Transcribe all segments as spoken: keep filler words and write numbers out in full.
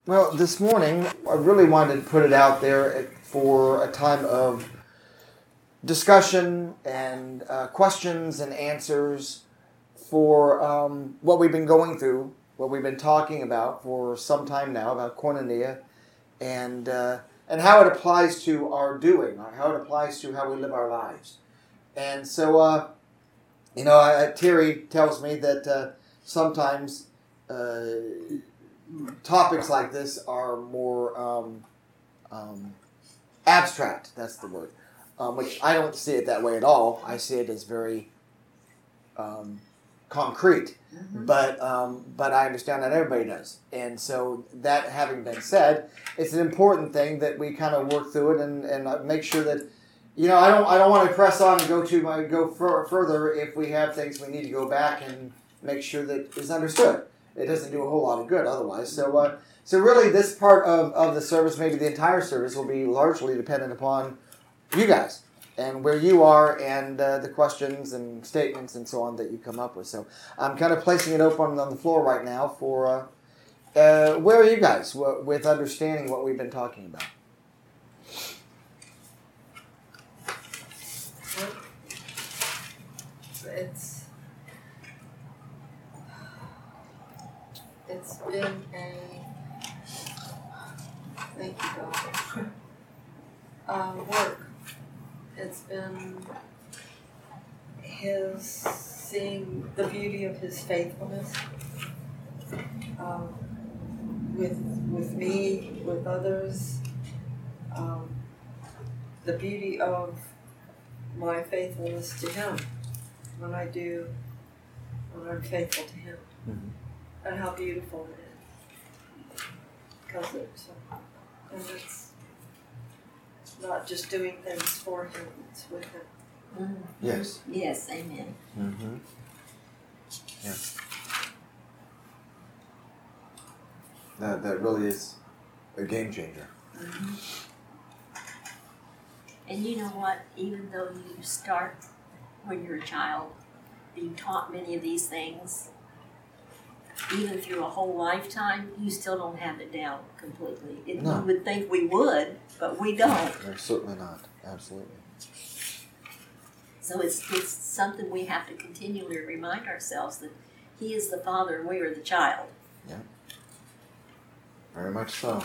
Well, this morning, I really wanted to put it out there for a time of discussion and uh, questions and answers for um, what we've been going through, what we've been talking about for some time now, about koinonia, and uh, and how it applies to our doing, or how it applies to how we live our lives. And so, uh, you know, uh, Terry tells me that uh, sometimes uh, topics like this are more um, um, abstract. That's the word. Um, which I don't see it that way at all. I see it as very um, concrete. Mm-hmm. But um, but I understand that everybody does. And so that having been said, it's an important thing that we kind of work through it and, and make sure that, you know, I don't I don't want to press on and go to my go fur, further if we have things we need to go back and make sure that it's understood. It doesn't do a whole lot of good otherwise. So uh, so really this part of, of the service, maybe the entire service, will be largely dependent upon you guys and where you are and uh, the questions and statements and so on that you come up with. So I'm kind of placing it open on the floor right now for uh, uh, where are you guys w- with understanding what we've been talking about? It's it's been a thank you God uh, work. It's been his seeing the beauty of his faithfulness um, with with me, with others, um, the beauty of my faithfulness to him when I do, when I'm faithful to him, mm-hmm. and how beautiful it is. Because it's, uh, and it's not just doing things for him, it's with him. Mm-hmm. Yes. Yes, amen. Mm-hmm. Yeah. That, that really is a game changer. Mm-hmm. And you know what? Even though you start when you're a child, being taught many of these things, even through a whole lifetime, you still don't have it down completely. It, no. You would think we would, but we don't. No, certainly not. Absolutely. So it's it's something we have to continually remind ourselves that he is the father and we are the child. Yeah. Very much so.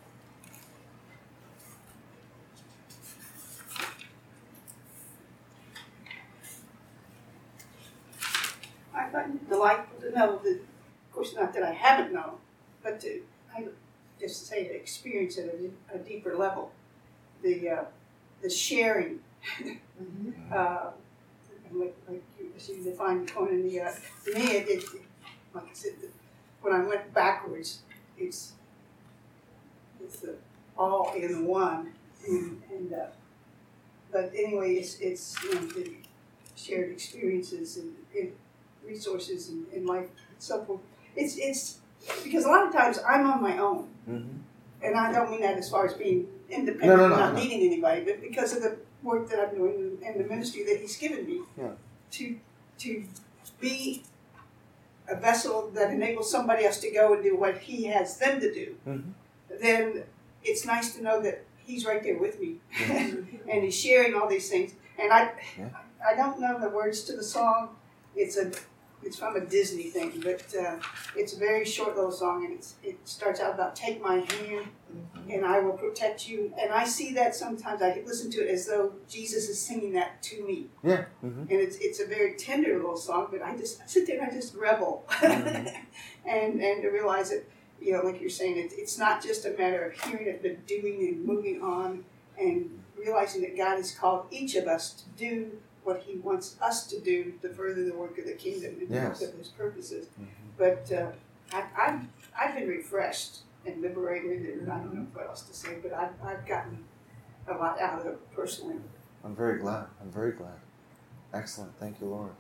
I find it delightful to know that, of course, not that I haven't known, but to I just to say to experience it at a deeper level, the uh, the sharing, mm-hmm. uh, like, like you, as you defined koinonia, uh, to me, it, it, like I said, when I went backwards, it's it's the all in one, and, and uh, but anyway, it's it's you know, the shared experiences and. and resources in, in life, so forth. It's it's because a lot of times I'm on my own, mm-hmm. and I don't mean that as far as being independent, no, no, no, not no. needing anybody, but because of the work that I'm doing and the ministry that He's given me, yeah. to to be a vessel that enables somebody else to go and do what He has them to do. Mm-hmm. Then it's nice to know that He's right there with me, mm-hmm. and He's sharing all these things. And I yeah. I don't know the words to the song. It's a It's from a Disney thing, but uh, it's a very short little song, and it's, it starts out about "Take my hand, mm-hmm. and I will protect you." And I see that sometimes. I listen to it as though Jesus is singing that to me. Yeah. Mm-hmm. And it's it's a very tender little song, but I just I sit there and I just revel, mm-hmm. and and to realize that, you know, like you're saying, it, it's not just a matter of hearing it, but doing and moving on, and realizing that God has called each of us to do what He wants us to do to further the work of the kingdom and yes. work of His purposes. Mm-hmm. But uh, I, I've, I've been refreshed and liberated, and mm-hmm. I don't know what else to say, but I've, I've gotten a lot out of it personally. I'm very glad. I'm very glad. Excellent. Thank you, Lord.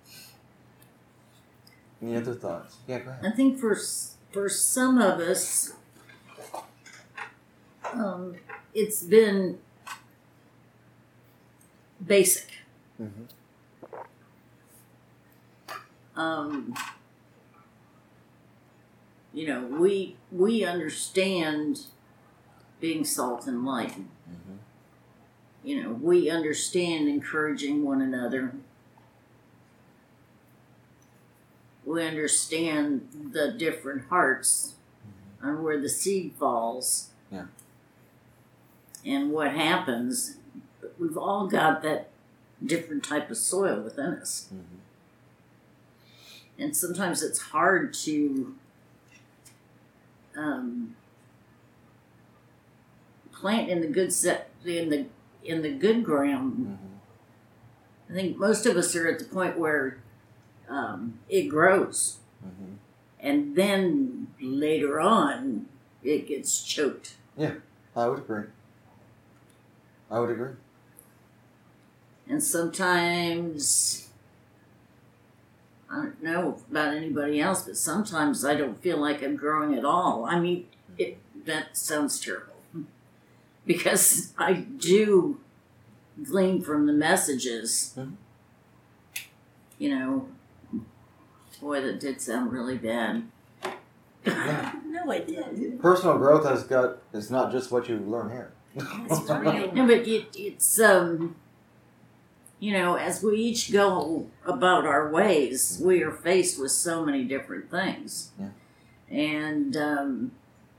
Any other thoughts? Yeah, go ahead. I think for, for some of us, um, it's been basic. Mm-hmm. Um, You know, we we understand being salt and light. Mm-hmm. You know, we understand encouraging one another. We understand the different hearts and where the seed falls. Yeah. And what happens. We've all got that different type of soil within us. Mm-hmm. And sometimes it's hard to um, plant in the good set in the in the good ground. Mm-hmm. I think most of us are at the point where um, it grows, Mm-hmm. and then later on it gets choked. I would agree. I would agree. And sometimes, I don't know about anybody else, but sometimes I don't feel like I'm growing at all. I mean, it, that sounds terrible. Because I do glean from the messages. Mhm. You know, boy, that did sound really bad. No, it didn't. Personal growth has got, it's not just what you learn here. It's real. No, but it, it's, um, you know, as we each go about our ways, we are faced with so many different things. Yeah. And um,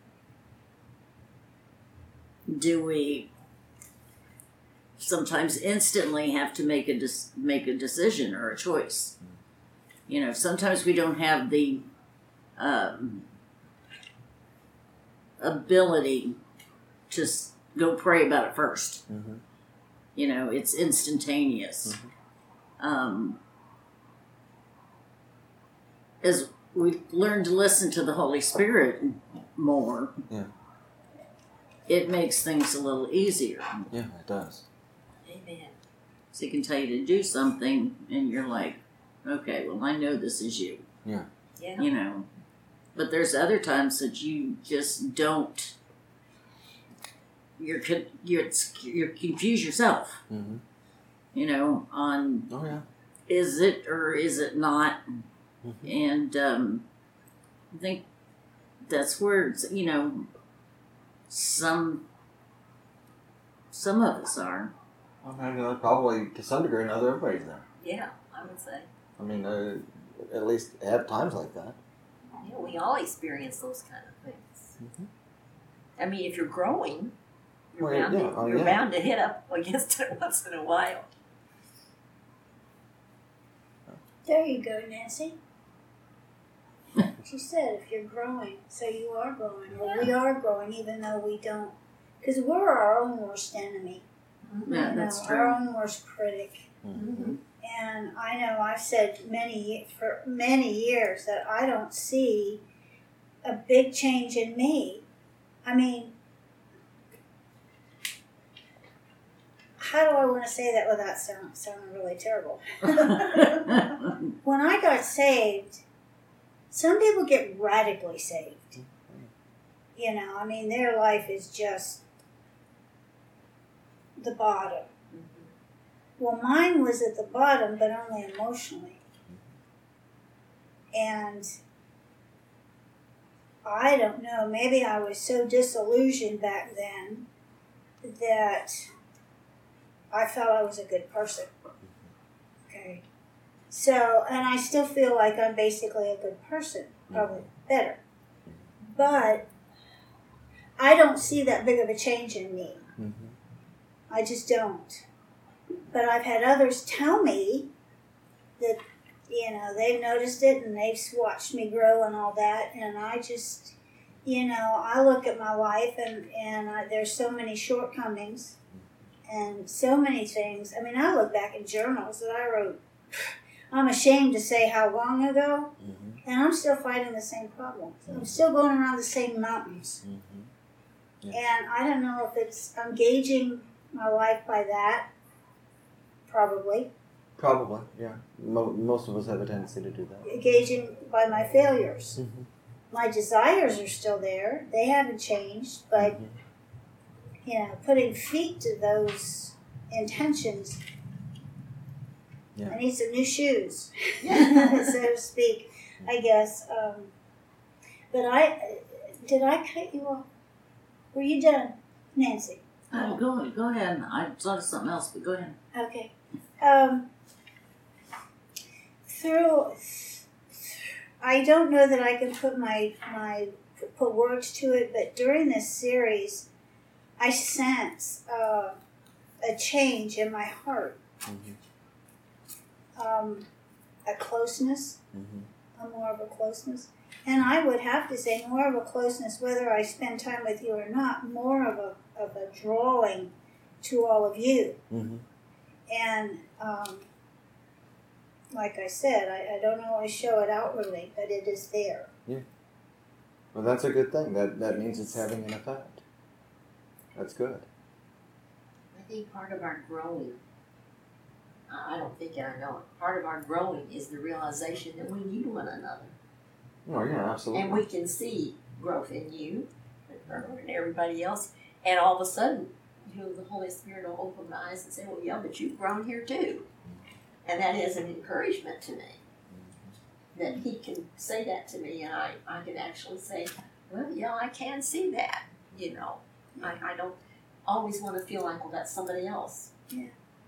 do we sometimes instantly have to make a dis- make a decision or a choice? You know, sometimes we don't have the um, ability to s- go pray about it first. Mm-hmm. You know, it's instantaneous. Um, as we learn to listen to the Holy Spirit more, Yeah. it makes things a little easier. Yeah, it does. Amen. So he can tell you to do something, and you're like, okay, well, I know this is you. Yeah. You know, but there's other times that you just don't. You're con- you're you're confused yourself. Mm-hmm. You know, on Oh, yeah. is it or is it not, Mm-hmm. and um, I think that's where it's, you know, some some of us are. I mean, uh, probably to some degree, not everybody's there. Yeah, I would say. I mean, uh, at least have times like that. Yeah, we all experience those kind of things. Mhm. I mean, if you're growing, you're, Well, bound, yeah, to, oh, you're yeah. bound to hit up against it once in a while. There you go, Nancy. She said, if you're growing, so you are growing, or we are growing, even though we don't, because we're our own worst enemy. Yeah, you that's know, true. Our own worst critic. Mm-hmm. And I know I've said many for many years that I don't see a big change in me. I mean, how do I want to say that without sound, sounding really terrible? When I got saved, some people get radically saved. You know, I mean, their life is just the bottom. Well, mine was at the bottom, but only emotionally. And I don't know, maybe I was so disillusioned back then that I felt I was a good person. Okay. So, and I still feel like I'm basically a good person, probably better. But I don't see that big of a change in me. Mm-hmm. I just don't. But I've had others tell me that, you know, they've noticed it and they've watched me grow and all that. And I just, you know, I look at my life and, and I, there's so many shortcomings and so many things. I mean, I look back in journals that I wrote, I'm ashamed to say how long ago, Mm-hmm. and I'm still fighting the same problems. I'm still going around the same mountains. Mm-hmm. And I don't know if it's, I'm gauging my life by that. Probably. Probably, yeah. Mo- most of us have a tendency to do that. Gauging by my failures. Mm-hmm. My desires are still there. They haven't changed. But, Mhm. you know, putting feet to those intentions. Yeah. I need some new shoes, so to speak, I guess. Um, But I, did I cut you off? Were you done, Nancy? Oh, go, go ahead. I thought of something else, but go ahead. Okay. Um, through, I don't know that I can put my my put words to it, but during this series, I sense uh, a change in my heart, Mm-hmm. um, a closeness, Mm-hmm. a more of a closeness, and I would have to say more of a closeness, whether I spend time with you or not, more of a of a drawing to all of you. Mm-hmm. And um, like I said, I, I don't always show it outwardly, but it is there. Well, that's a good thing. That that means it's having an effect. That's good. I think part of our growing, I I don't think I know it, part of our growing is the realization that we need one another. Oh yeah, absolutely. And we can see growth in you and her and everybody else. And all of a sudden, you know, the Holy Spirit will open my eyes and say, well, yeah, but you've grown here too. And that is an encouragement to me. That he can say that to me, and I, I can actually say, well, yeah, I can see that. You know, I, I don't always want to feel like, well, that's somebody else. Yeah.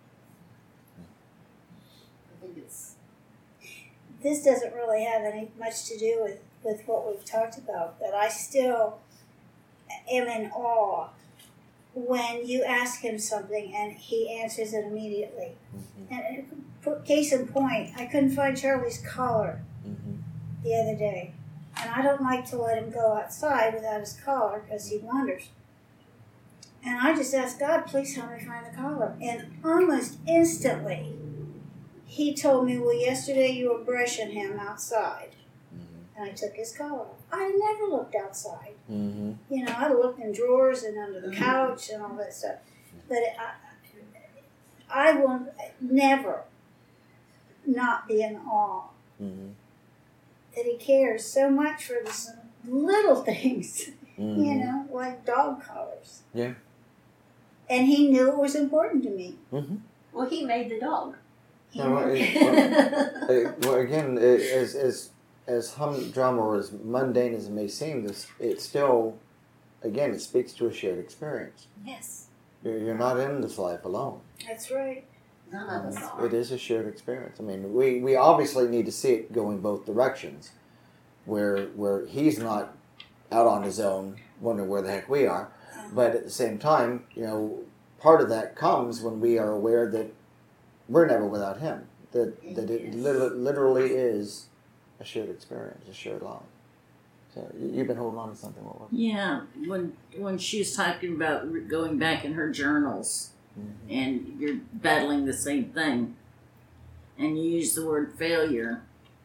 I think it's, This doesn't really have any much to do with, with what we've talked about, but I still am in awe when you ask him something and he answers it immediately. Mm-hmm. And for case in point, I couldn't find Charlie's collar Mm-hmm. the other day, and I don't like to let him go outside without his collar because he wanders. And I just asked God, please help me find the collar. And almost instantly, he told me, well, yesterday you were brushing him outside. Mm-hmm. And I took his collar off. I never looked outside. Mm-hmm. You know, I looked in drawers and under the couch and all that stuff. But I, I will never not be in awe Mm-hmm. that he cares so much for the little things, Mm-hmm. you know, like dog collars. Yeah. And he knew it was important to me. Mm-hmm. well, he made the dog. He No, knew- it- well, it- well, again, it, as as as humdrum or as mundane as it may seem, this it still, again, it speaks to a shared experience. Yes, You're, you're not in this life alone. That's right. none of us are. It is a shared experience. I mean, we, we obviously need to see it going both directions, where where he's not out on his own wondering where the heck we are, but at the same time, you know, part of that comes when we are aware that we're never without him. That that it lit- literally is a shared experience, a shared life. So you- you've been holding on to something. What was it? Yeah, when when she's talking about re- going back in her journals, Mhm. and you're battling the same thing, and you use the word failure.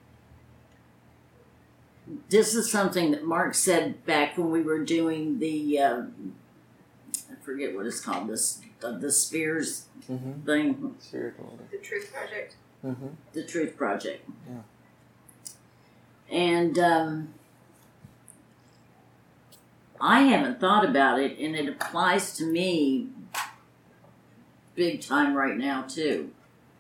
This is something that Mark said back when we were doing the, uh, I forget what it's called, this the, the Spears Mhm. thing, Spiritual. The Truth Project. Mm-hmm. the Truth Project. Yeah. And um, I haven't thought about it, and it applies to me big time right now too.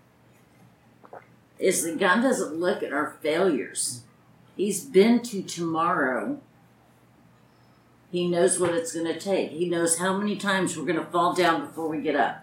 Is that God doesn't look at our failures. He's been to tomorrow. He knows what it's going to take. He knows how many times we're going to fall down before we get up.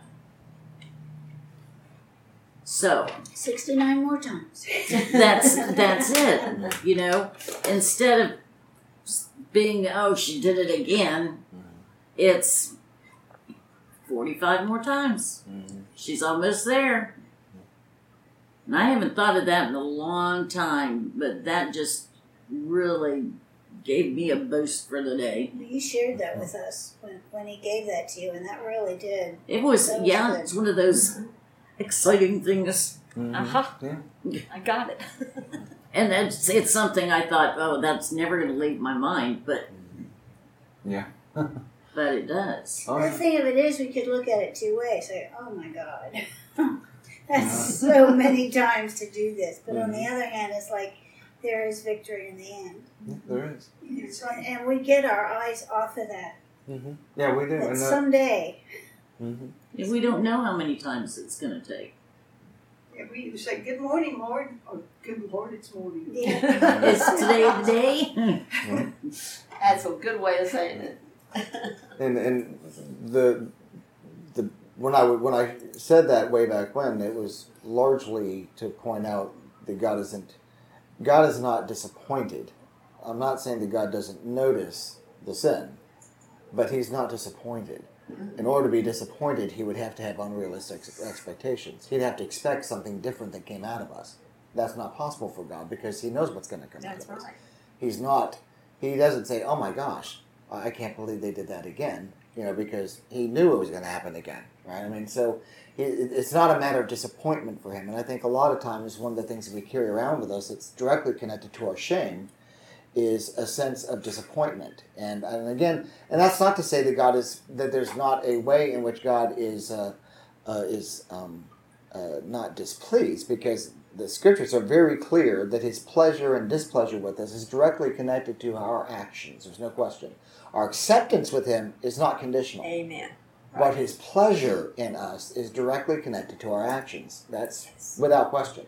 So sixty-nine more times. that's that's it. You know, instead of being, oh, she did it again, it's forty-five more times. Mm-hmm. She's almost there. And I haven't thought of that in a long time, but that just really gave me a boost for the day. You shared that with us when, when he gave that to you, and that really did. It was, That was yeah, good. it's one of those exciting things. Mm-hmm. Uh-huh. Yeah. I got it. And it's, it's something I thought, oh, that's never going to leave my mind, but Yeah. but it does. Oh, The yeah. thing of it is, we could look at it two ways. Say, oh my God, that's so many times to do this. But on the other hand, it's like there is victory in the end. Yeah, there is. So, and we get our eyes off of that. Mm-hmm. Yeah, we do. That And that, someday, mm-hmm. And we don't know how many times it's going to take. If we either say, good morning, Lord, or good Lord, it's morning. Yeah. Is today the day? That's a good way of saying it. And and the the when I when I said that way back when, it was largely to point out that God isn't God is not disappointed. I'm not saying that God doesn't notice the sin, but He's not disappointed. In order to be disappointed, He would have to have unrealistic expectations. He'd have to expect something different that came out of us. That's not possible for God because He knows what's going to come That's out of us. right. He's not. He doesn't say, "Oh my gosh, I can't believe they did that again," you know, because He knew it was going to happen again, right? I mean, so he, it's not a matter of disappointment for Him. And I think a lot of times one of the things that we carry around with us that's directly connected to our shame is a sense of disappointment. And, and again, and that's not to say that God is that there's not a way in which God is uh, uh, is um, uh, not displeased, because the scriptures are very clear that His pleasure and displeasure with us is directly connected to our actions. There's no question. Our acceptance with Him is not conditional. Amen. But His pleasure in us is directly connected to our actions. That's without question.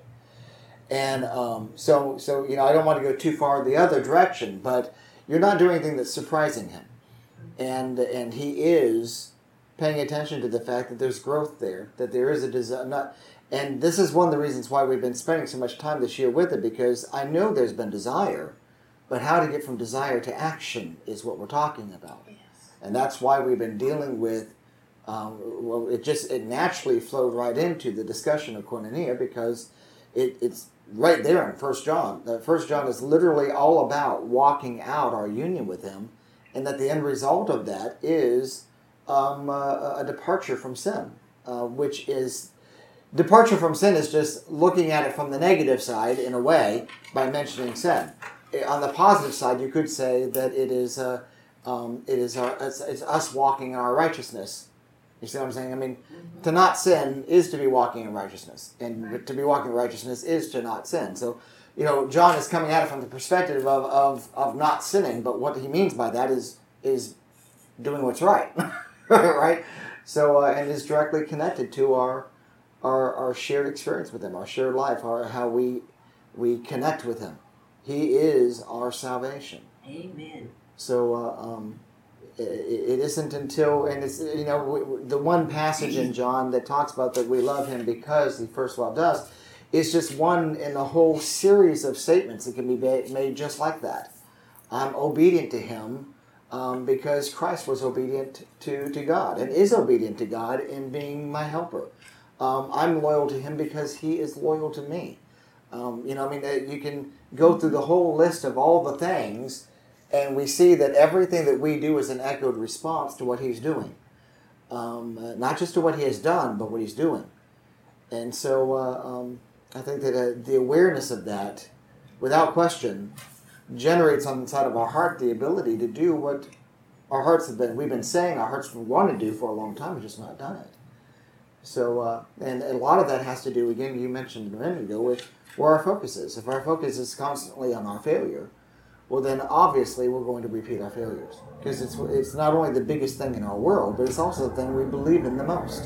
And um, so, so you know, I don't want to go too far the other direction, but you're not doing anything that's surprising Him. And and He is paying attention to the fact that there's growth there, that there is a desire. Not, and this is one of the reasons why we've been spending so much time this year with it, because I know there's been desire, but how to get from desire to action is what we're talking about. Yes. And that's why we've been dealing with, um, well, it just, it naturally flowed right into the discussion of koinonia, because it, it's right there in First John. The First John is literally all about walking out our union with Him, and that the end result of that is um, uh, a departure from sin, uh, which is, departure from sin is just looking at it from the negative side in a way by mentioning sin. On the positive side, you could say that it is uh, um, it is our, it's, it's us walking in our righteousness. You see what I'm saying? I mean, mm-hmm. to not sin is to be walking in righteousness, and right. to be walking in righteousness is to not sin. So, you know, John is coming at it from the perspective of, of, of not sinning, but what he means by that is is doing what's right, right? So, uh, and is directly connected to our our our shared experience with Him, our shared life, our how we we connect with Him. He is our salvation. Amen. So. Uh, um, It isn't until, and it's, you know, the one passage in John that talks about that we love Him because He first loved us is just one in a whole series of statements that can be made just like that. I'm obedient to Him um, because Christ was obedient to, to God and is obedient to God in being my helper. Um, I'm loyal to Him because He is loyal to me. Um, you know, I mean, you can go through the whole list of all the things, and we see that everything that we do is an echoed response to what He's doing. Um, uh, not just to what He has done, but what He's doing. And so uh, um, I think that uh, the awareness of that, without question, generates on the side of our heart the ability to do what our hearts have been, we've been saying our hearts want to do for a long time, we've just not done it. So, uh, and a lot of that has to do, again, you mentioned a minute ago, with where our focus is. If our focus is constantly on our failure, well, then obviously we're going to repeat our failures, because it's it's not only the biggest thing in our world, but it's also the thing we believe in the most.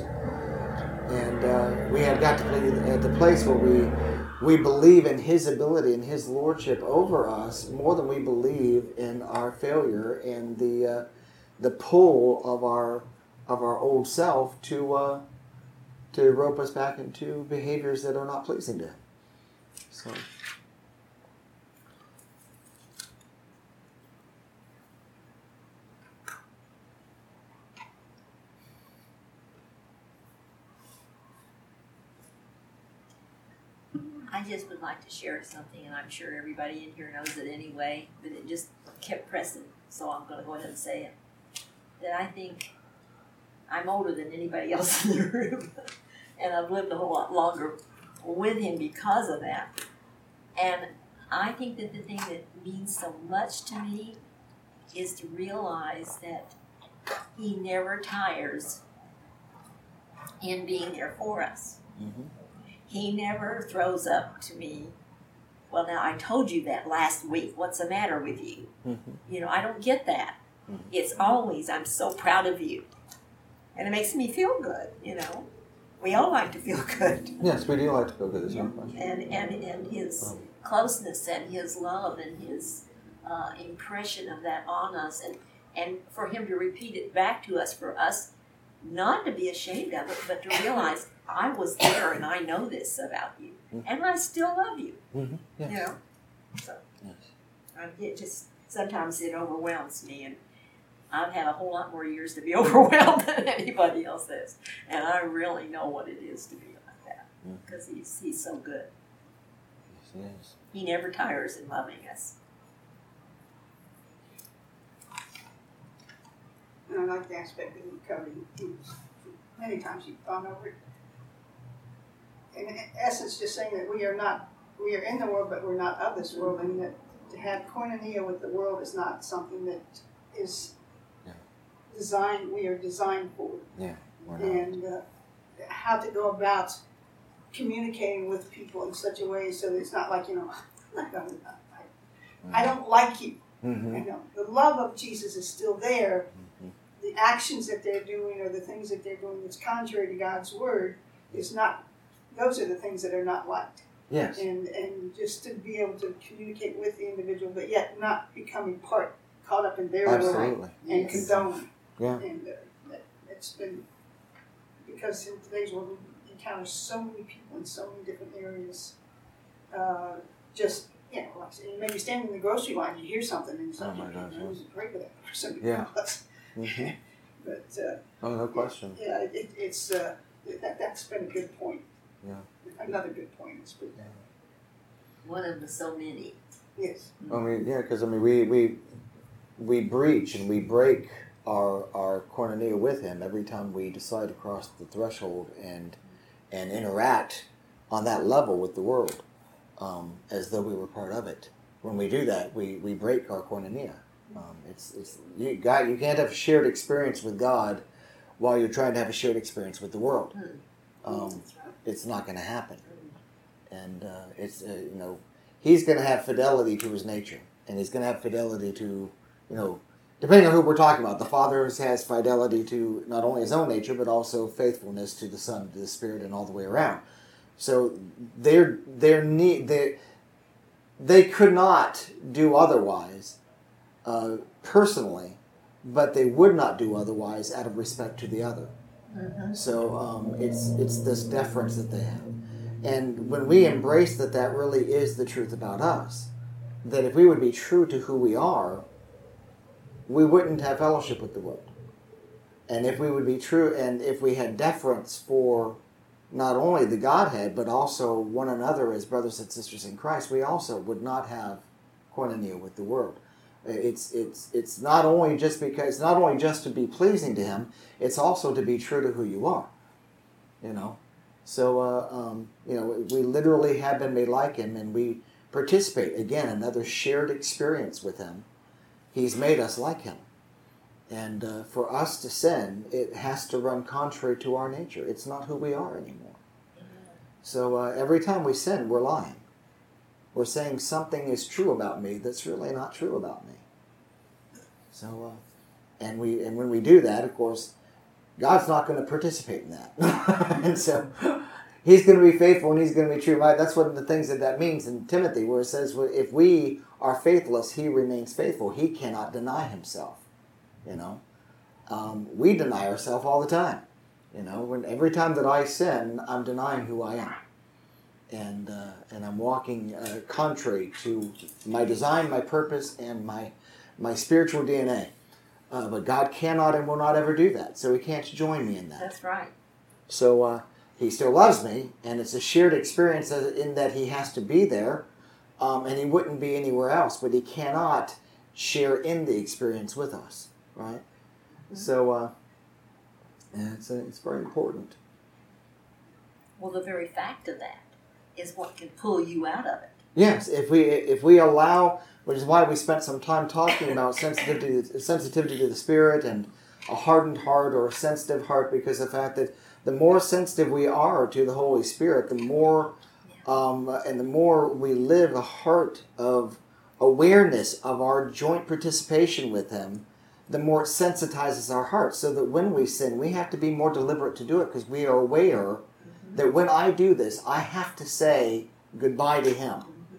And uh, we have got to be at the place where we we believe in His ability and His lordship over us more than we believe in our failure and the uh, the pull of our of our old self to uh, to rope us back into behaviors that are not pleasing to Him. So. I just would like to share something, and I'm sure everybody in here knows it anyway, but it just kept pressing, so I'm going to go ahead and say it. That I think I'm older than anybody else in the room, and I've lived a whole lot longer with Him because of that. And I think that the thing that means so much to me is to realize that He never tires in being there for us. Mm-hmm. He never throws up to me, well, now I told you that last week. What's the matter with you? Mm-hmm. You know, I don't get that. Mm-hmm. It's always, I'm so proud of you. And it makes me feel good, you know. We all like to feel good. Yes, we do like to feel good. There's no question. And, and, and his Um, closeness and his love and his uh, impression of that on us, and, and for him to repeat it back to us, for us not to be ashamed of it, but to realize I was there and I know this about you, Mhm. and I still love you. Mm-hmm. Yes. You know, so Yes. I, it just sometimes it overwhelms me, and I've had a whole lot more years to be overwhelmed than anybody else has, and I really know what it is to be like that Mhm. because he's he's so good. Yes, yes. He never tires in loving us. And I like the aspect that you covered. You- Many times you've gone over it. In essence, just saying that we are not, we are in the world, but we're not of this world, and that to have koinonia with the world is not something that is Yeah. designed, we are designed for. Yeah. We're not. And uh, how to go about communicating with people in such a way so that it's not like, you know, I'm not gonna, I, I don't like you. Mm-hmm. You know, the love of Jesus is still there. Mhm. The actions that they're doing or the things that they're doing that's contrary to God's word is not, those are the things that are not liked. Yes. And and just to be able to communicate with the individual, but yet not becoming part, caught up in their world Absolutely. and Yes. condone. Yeah. And uh, that, it's been, because in today's world we encounter so many people in so many different areas. Uh, just, you know, like I said, you maybe standing in the grocery line, you hear something and it's Oh like, my you gosh, know, yes. pray for that person. Yeah. because- Mm-hmm. But uh, Oh, no question. yeah, it, it's uh, that that's been a good point. Yeah. Another good point. It's been, One of the so many. yes. I mean, yeah, because I mean, we we we breach and we break our our koinonia with him every time we decide to cross the threshold and and interact on that level with the world, um, as though we were part of it. When we do that, we, we break our koinonia. Um, it's it's you got you can't have a shared experience with God while you're trying to have a shared experience with the world. Um, it's not going to happen. And uh, it's uh, you know, he's going to have fidelity to his nature, and he's going to have fidelity to, you know, depending on who we're talking about. The Father has fidelity to not only his own nature, but also faithfulness to the Son, to the Spirit, and all the way around. So they're they're need they they could not do otherwise uh, personally, but they would not do otherwise out of respect to the other. Mm-hmm. So um, it's it's this deference that they have. And when we embrace that that really is the truth about us, that if we would be true to who we are, we wouldn't have fellowship with the world. And if we would be true, and if we had deference for not only the Godhead, but also one another as brothers and sisters in Christ, we also would not have koinonia with the world. It's it's it's not only just because it's not only just to be pleasing to Him, it's also to be true to who you are. You know, so uh, um, you know we literally have been made like Him, and we participate again another shared experience with Him. He's made us like Him, and uh, for us to sin, it has to run contrary to our nature. It's not who we are anymore. So uh, every time we sin, we're lying. We're saying something is true about me that's really not true about me. So, uh, and we and when we do that, of course, God's not going to participate in that. And so He's going to be faithful and He's going to be true. Right? That's one of the things that that means in Timothy, where it says, if we are faithless, He remains faithful. He cannot deny Himself. You know, um, we deny ourselves all the time. You know, when every time that I sin, I'm denying who I am. And uh, and I'm walking uh, contrary to my design, my purpose, and my my spiritual D N A. Uh, but God cannot and will not ever do that, so He can't join me in that. That's right. So uh, He still loves me, and it's a shared experience in that He has to be there, um, and He wouldn't be anywhere else. But He cannot share in the experience with us, right? Mm-hmm. So uh, yeah, it's uh, it's very important. Well, the very fact of that is what can pull you out of it. Yes, if we if we allow, which is why we spent some time talking about sensitivity sensitivity to the Spirit and a hardened heart or a sensitive heart, because the fact that the more sensitive we are to the Holy Spirit, the more um, and the more we live a heart of awareness of our joint participation with Him, the more it sensitizes our hearts, so that when we sin, we have to be more deliberate to do it because we are aware that when I do this, I have to say goodbye to him.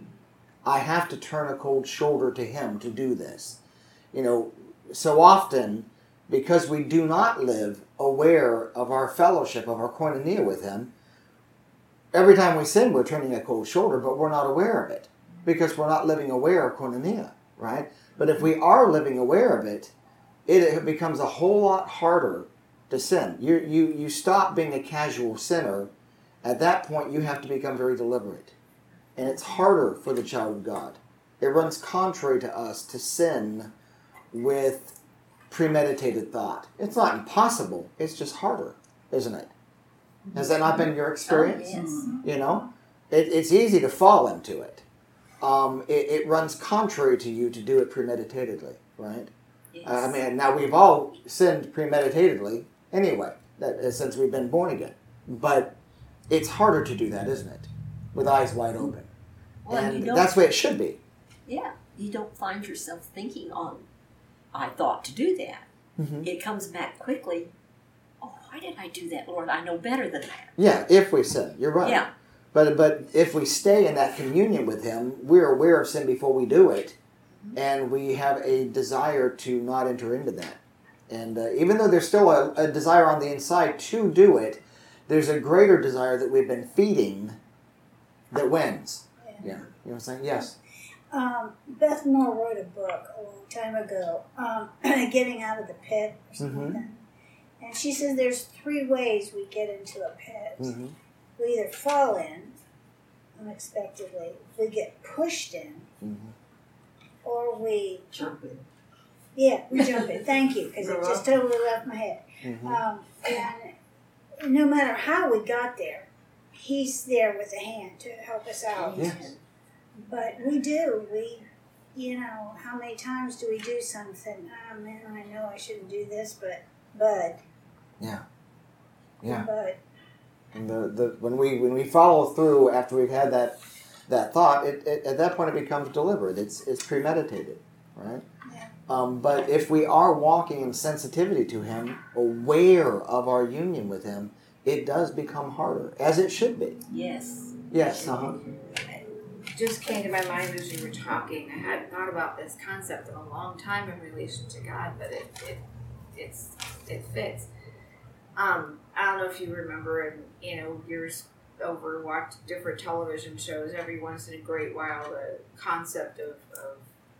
I have to turn a cold shoulder to him to do this. You know, so often, because we do not live aware of our fellowship, of our koinonia with him, every time we sin, we're turning a cold shoulder, but we're not aware of it because we're not living aware of koinonia, right? But if we are living aware of it, it, it becomes a whole lot harder to sin. You, you, you stop being a casual sinner. At that point, you have to become very deliberate. And it's harder for the child of God. It runs contrary to us to sin with premeditated thought. It's not impossible. It's just harder, isn't it? Has that not been your experience? Oh, yes. You know, it, it's easy to fall into it. Um, it. It runs contrary to you to do it premeditatedly, right? Yes. I mean, now we've all sinned premeditatedly anyway, that, since we've been born again. But it's harder to do that, isn't it? With eyes wide open. Well, and you don't, that's the way it should be. Yeah, you don't find yourself thinking on, I thought to do that. Mm-hmm. It comes back quickly. Oh, why did I do that, Lord? I know better than that. Yeah, if we sin. You're right. Yeah. But but if we stay in that communion with him, we're aware of sin before we do it, and we have a desire to not enter into that. And uh, even though there's still a, a desire on the inside to do it, there's a greater desire that we've been feeding that wins. Yeah. Yeah. You know what I'm saying? Yes. Um, Beth Moore wrote a book a long time ago, um, Getting Out of the Pit or something Mhm. like that. And she says there's three ways we get into a pit. Mm-hmm. We either fall in unexpectedly, we get pushed in, Mm-hmm. or we, Jump in. yeah, we jump in. Thank you, because it just totally left my head. Mm-hmm. Um, and no matter how we got there, he's there with a hand to help us out. Yes. But we do. We, you know, how many times do we do something? Oh man, I know I shouldn't do this, but, but, Yeah. Yeah. but, And the, the when we when we follow through after we've had that that thought, it, it at that point it becomes deliberate. It's it's premeditated, right? Yeah. Um, but if we are walking in sensitivity to him, aware of our union with him, it does become harder, as it should be. Yes. Yes. Uh-huh. Just came to my mind as you were talking. I hadn't thought about this concept in a long time in relation to God, but it it it's it fits. Um, I don't know if you remember, in you know years over, watched different television shows. Every once in a great while, the concept of, of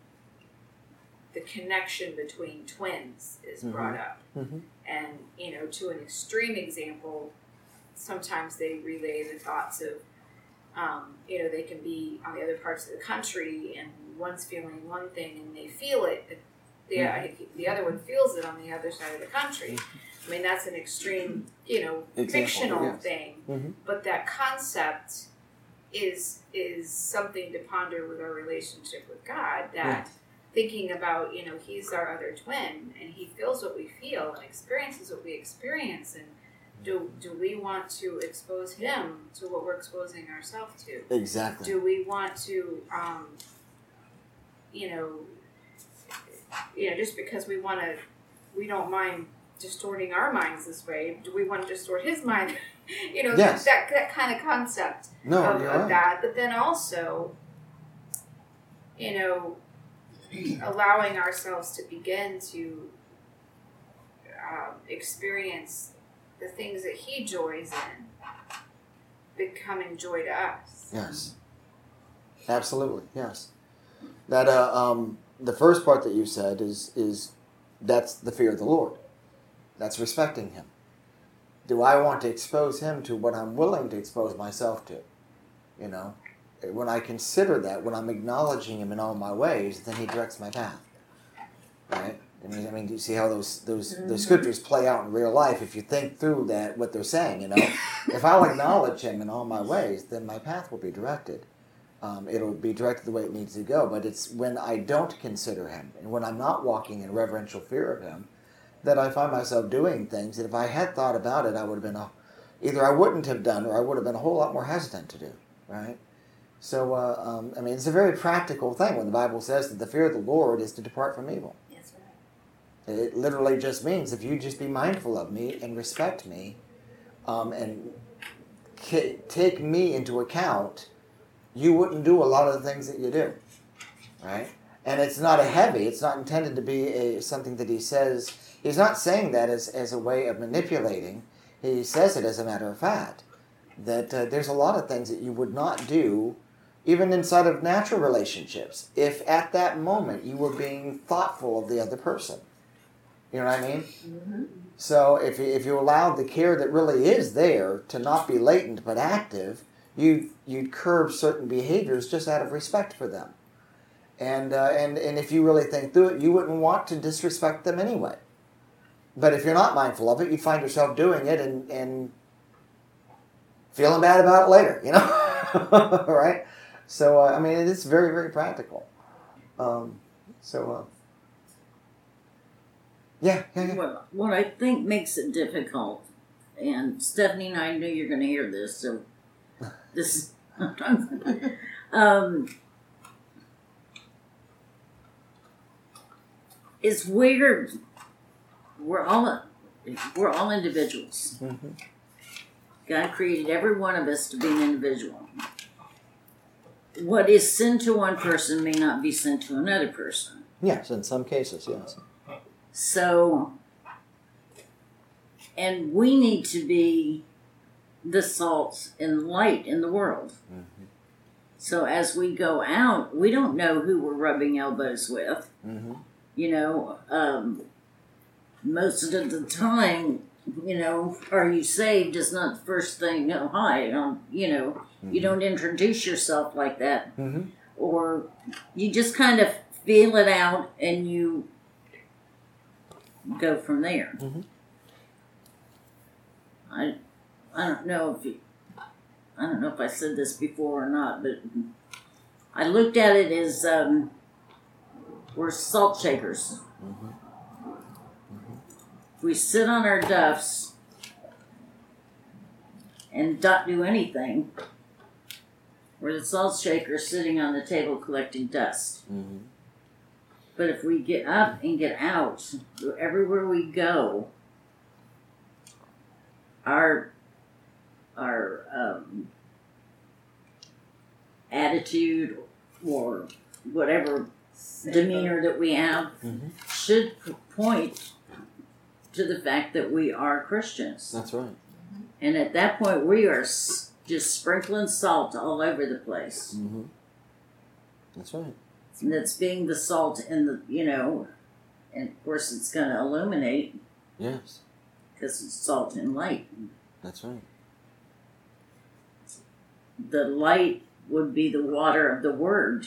the connection between twins is Mhm. brought up, Mhm. and you know, to an extreme example, sometimes they relay the thoughts of. Um, you know, they can be on the other parts of the country, and one's feeling one thing, and they feel it. The Mm-hmm. the other one feels it on the other side of the country. I mean, that's an extreme, you know, Example, fictional yes. thing. Mhm. But that concept is is something to ponder with our relationship with God. That thinking about, you know, He's our other twin, and He feels what we feel and experiences what we experience, and Do, do we want to expose him to what we're exposing ourselves to? Exactly. Do we want to, um, you know, you know, just because we want to, we don't mind distorting our minds this way, do we want to distort his mind? you know, Yes. that that kind of concept No, of, you're of right. that. But then also, you know, allowing ourselves to begin to um, experience the things that he joys in becoming joy to us. Yes. Absolutely. Yes. That uh, um, the first part that you said is is that's the fear of the Lord. That's respecting him. Do I want to expose him to what I'm willing to expose myself to? You know, when I consider that, when I'm acknowledging him in all my ways, then he directs my path. Right? I mean, I mean, do you see how those those Mm-hmm. those scriptures play out in real life? If you think through that, what they're saying, you know, if I'll acknowledge him in all my ways, then my path will be directed. Um, it'll be directed the way it needs to go. But it's when I don't consider him and when I'm not walking in reverential fear of him that I find myself doing things that if I had thought about it, I would have been a, either I wouldn't have done or I would have been a whole lot more hesitant to do. Right? So, uh, um, I mean, it's a very practical thing when the Bible says that the fear of the Lord is to depart from evil. That's right. It literally just means if you just be mindful of me and respect me um, and ca- take me into account, you wouldn't do a lot of the things that you do, right? And it's not a heavy. It's not intended to be a something that he says. He's not saying that as, as a way of manipulating. He says it as a matter of fact, that uh, there's a lot of things that you would not do, even inside of natural relationships, if at that moment you were being thoughtful of the other person. You know what I mean? Mm-hmm. So if you, if you allowed the care that really is there to not be latent but active, you, you'd curb certain behaviors just out of respect for them. And, uh, and, and if you really think through it, you wouldn't want to disrespect them anyway. But if you're not mindful of it, you find yourself doing it and, and feeling bad about it later, you know? Right? So, uh, I mean, it is very, very practical. Um, so, uh, yeah, yeah, yeah. Well, what I think makes it difficult, and Stephanie and I knew you're going to hear this, so this um, is we're we're all we're all individuals. Mm-hmm. God created every one of us to be an individual. What is sin to one person may not be sin to another person. Yes, in some cases, yes. So, and we need to be the salt and light in the world. Mm-hmm. So as we go out, we don't know who we're rubbing elbows with. Mm-hmm. You know, um, most of the time, you know, are you saved is not the first thing. No, hi, um, you know, Mm-hmm. you don't introduce yourself like that. Mm-hmm. Or you just kind of feel it out and you go from there. Mm-hmm. I, I don't know if you, I don't know if I said this before or not, but I looked at it as um, we're salt shakers. Mm-hmm. We sit on our duffs and don't do anything. We're the salt shakers sitting on the table collecting dust. Mm-hmm. But if we get up and get out, everywhere we go, our our um, attitude or whatever demeanor that we have Mm-hmm. should point to the fact that we are Christians. That's right. And at that point, we are s- just sprinkling salt all over the place. Mm-hmm. That's right. And that's being the salt in the, you know, and of course it's going to illuminate Yes, because it's salt and light. that's right. The light would be the water of the Word.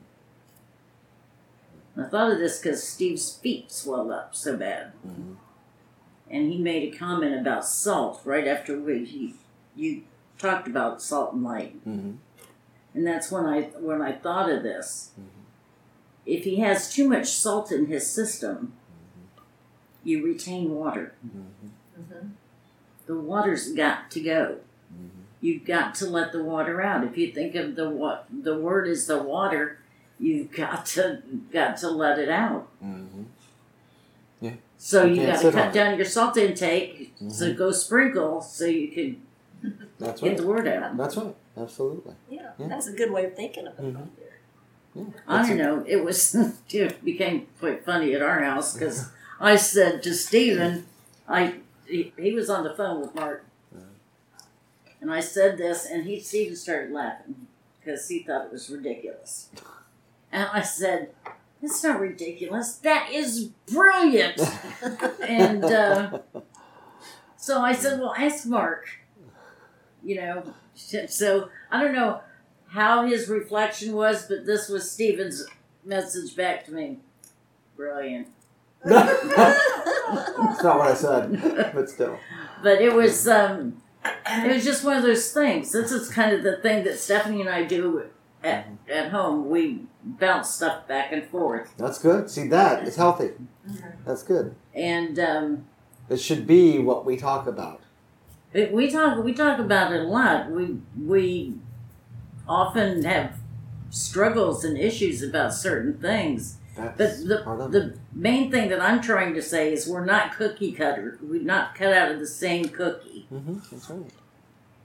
I thought of this because Steve's feet swelled up so bad. Mm-hmm. And he made a comment about salt right after we, he, you talked about salt and light. Mm-hmm. And that's when I when I thought of this. Mhm. If he has too much salt in his system, you retain water. Mm-hmm. Mm-hmm. The water's got to go. Mm-hmm. You've got to let the water out. If you think of the wa- the word is the water, you've got to got to let it out. Mm-hmm. So You you can't got to sit on cut it. down your salt intake. So Mhm. go sprinkle so you can That's get right. the word out. That's right. Absolutely. Yeah, Yeah. that's a good way of thinking of it. Mhm. Right there. Yeah. I That's don't it. know. It was it became quite funny at our house because I said to Stephen, I he, he was on the phone with Mark, and I said this, and he Stephen started laughing because he thought it was ridiculous. And I said, "It's not ridiculous. That is brilliant." And uh, so I said, "Well, ask Mark." You know, so I don't know how his reflection was, but this was Stephen's message back to me. Brilliant. That's not what I said, but still. But it was um, it was just one of those things. This is kind of the thing that Stephanie and I do at, at home. We bounce stuff back and forth. That's good. See, that is healthy. That's good. And um, It should be what we talk about. it, we talk we talk about it a lot. We we often have struggles and issues about certain things. That's But the part of it. the main thing that I'm trying to say is we're not cookie cutter. We're not cut out of the same cookie. Mm-hmm. That's right.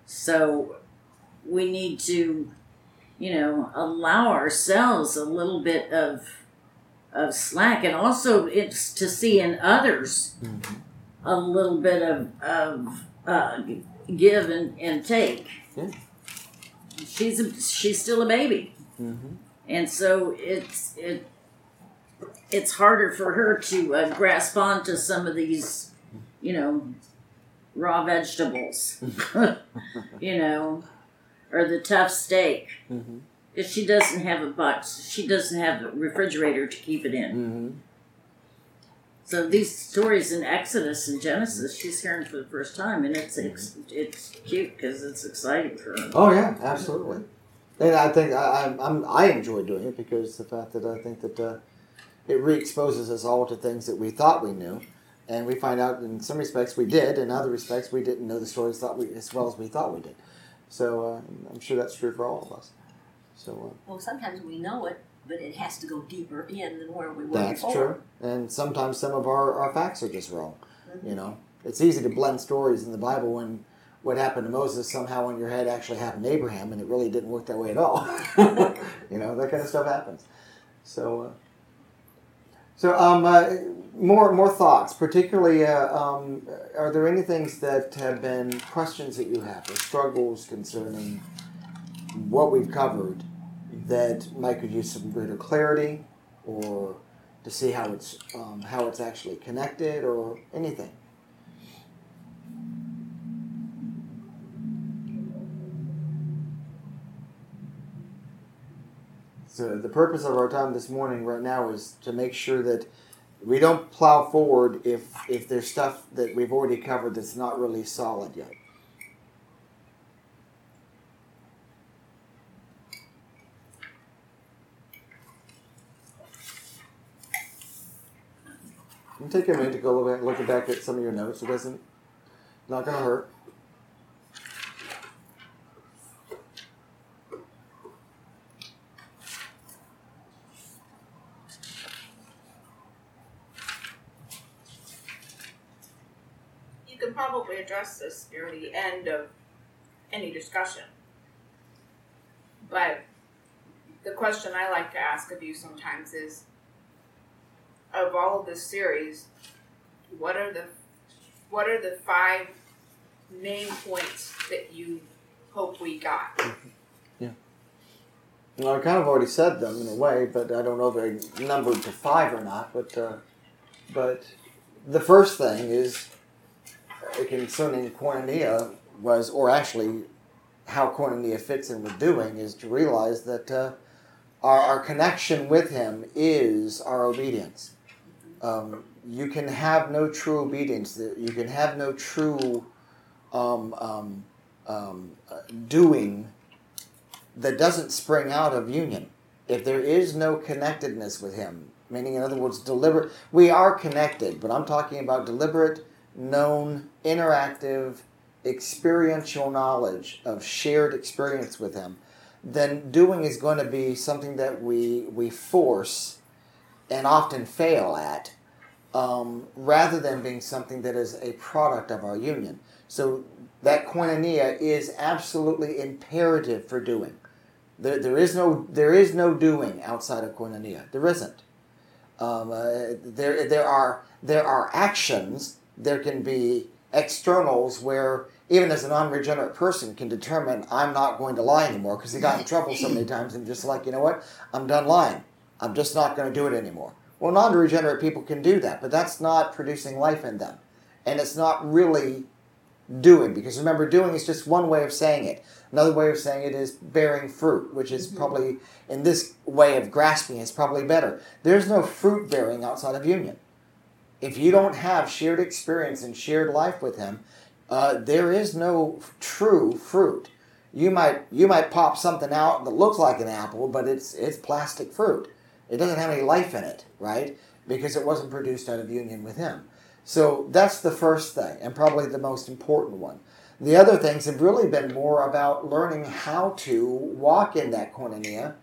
So we need to, you know, allow ourselves a little bit of of slack, and also it's to see in others Mm-hmm. a little bit of of uh, give and, and take. Yeah. She's a, she's still a baby, Mm-hmm. and so it's it it's harder for her to uh, grasp onto some of these, you know, raw vegetables, you know, or the tough steak. Mm-hmm. If she doesn't have a box, she doesn't have a refrigerator to keep it in. Mm-hmm. So these stories in Exodus and Genesis, she's hearing for the first time, and it's it's, it's cute because it's exciting for her. Oh yeah, absolutely. And I think I I'm, I'm I enjoy doing it because the fact that I think that uh, it re-exposes us all to things that we thought we knew, and we find out in some respects we did, in other respects we didn't know the stories thought we as well as we thought we did. So uh, I'm sure that's true for all of us. So uh, Well, sometimes we know it, but it has to go deeper in than where we were that's before. true. And sometimes some of our, our facts are just wrong. You know, it's easy to blend stories in the Bible when what happened to Moses somehow in your head actually happened to Abraham, and it really didn't work that way at all. You know, that kind of stuff happens. So, uh, so um, uh, more more thoughts. Particularly, uh, um, are there any things that have been questions that you have, or struggles concerning what we've covered that might could use some greater clarity, or to see how it's um, how it's actually connected, or anything? So the purpose of our time this morning right now is to make sure that we don't plow forward if if there's stuff that we've already covered that's not really solid yet. You can take a minute to go look, look back at some of your notes. It doesn't, not going to hurt. You can probably address this near the end of any discussion. But the question I like to ask of you sometimes is, of all of this series, what are the what are the five main points that you hope we got? Yeah. Well, I kind of already said them in a way, but I don't know if they're numbered to five or not. But uh, but the first thing is uh, concerning koinonia was, or actually how koinonia fits in with doing, is to realize that uh, our, our connection with Him is our obedience. Um, you can have no true obedience. You can have no true um, um, um, uh, doing that doesn't spring out of union. If there is no connectedness with Him, meaning in other words, deliberate, we are connected, but I'm talking about deliberate, known, interactive, experiential knowledge of shared experience with Him, then doing is going to be something that we we force and often fail at, um, rather than being something that is a product of our union. So that koinonia is absolutely imperative for doing. There, there is no there is no doing outside of koinonia. There isn't. Um, uh, there there are there are actions. There can be externals where even as an unregenerate person can determine, I'm not going to lie anymore because he got in trouble so many times and just like, you know what, I'm done lying. I'm just not going to do it anymore. Well, non-regenerate people can do that, but that's not producing life in them. And it's not really doing, because remember, doing is just one way of saying it. Another way of saying it is bearing fruit, which is mm-hmm. probably, in this way of grasping, is probably better. There's no fruit bearing outside of union. If you don't have shared experience and shared life with Him, uh, there is no true fruit. You might you might pop something out that looks like an apple, but it's it's plastic fruit. It doesn't have any life in it, right? Because it wasn't produced out of union with Him. So that's the first thing, and probably the most important one. The other things have really been more about learning how to walk in that koinonia,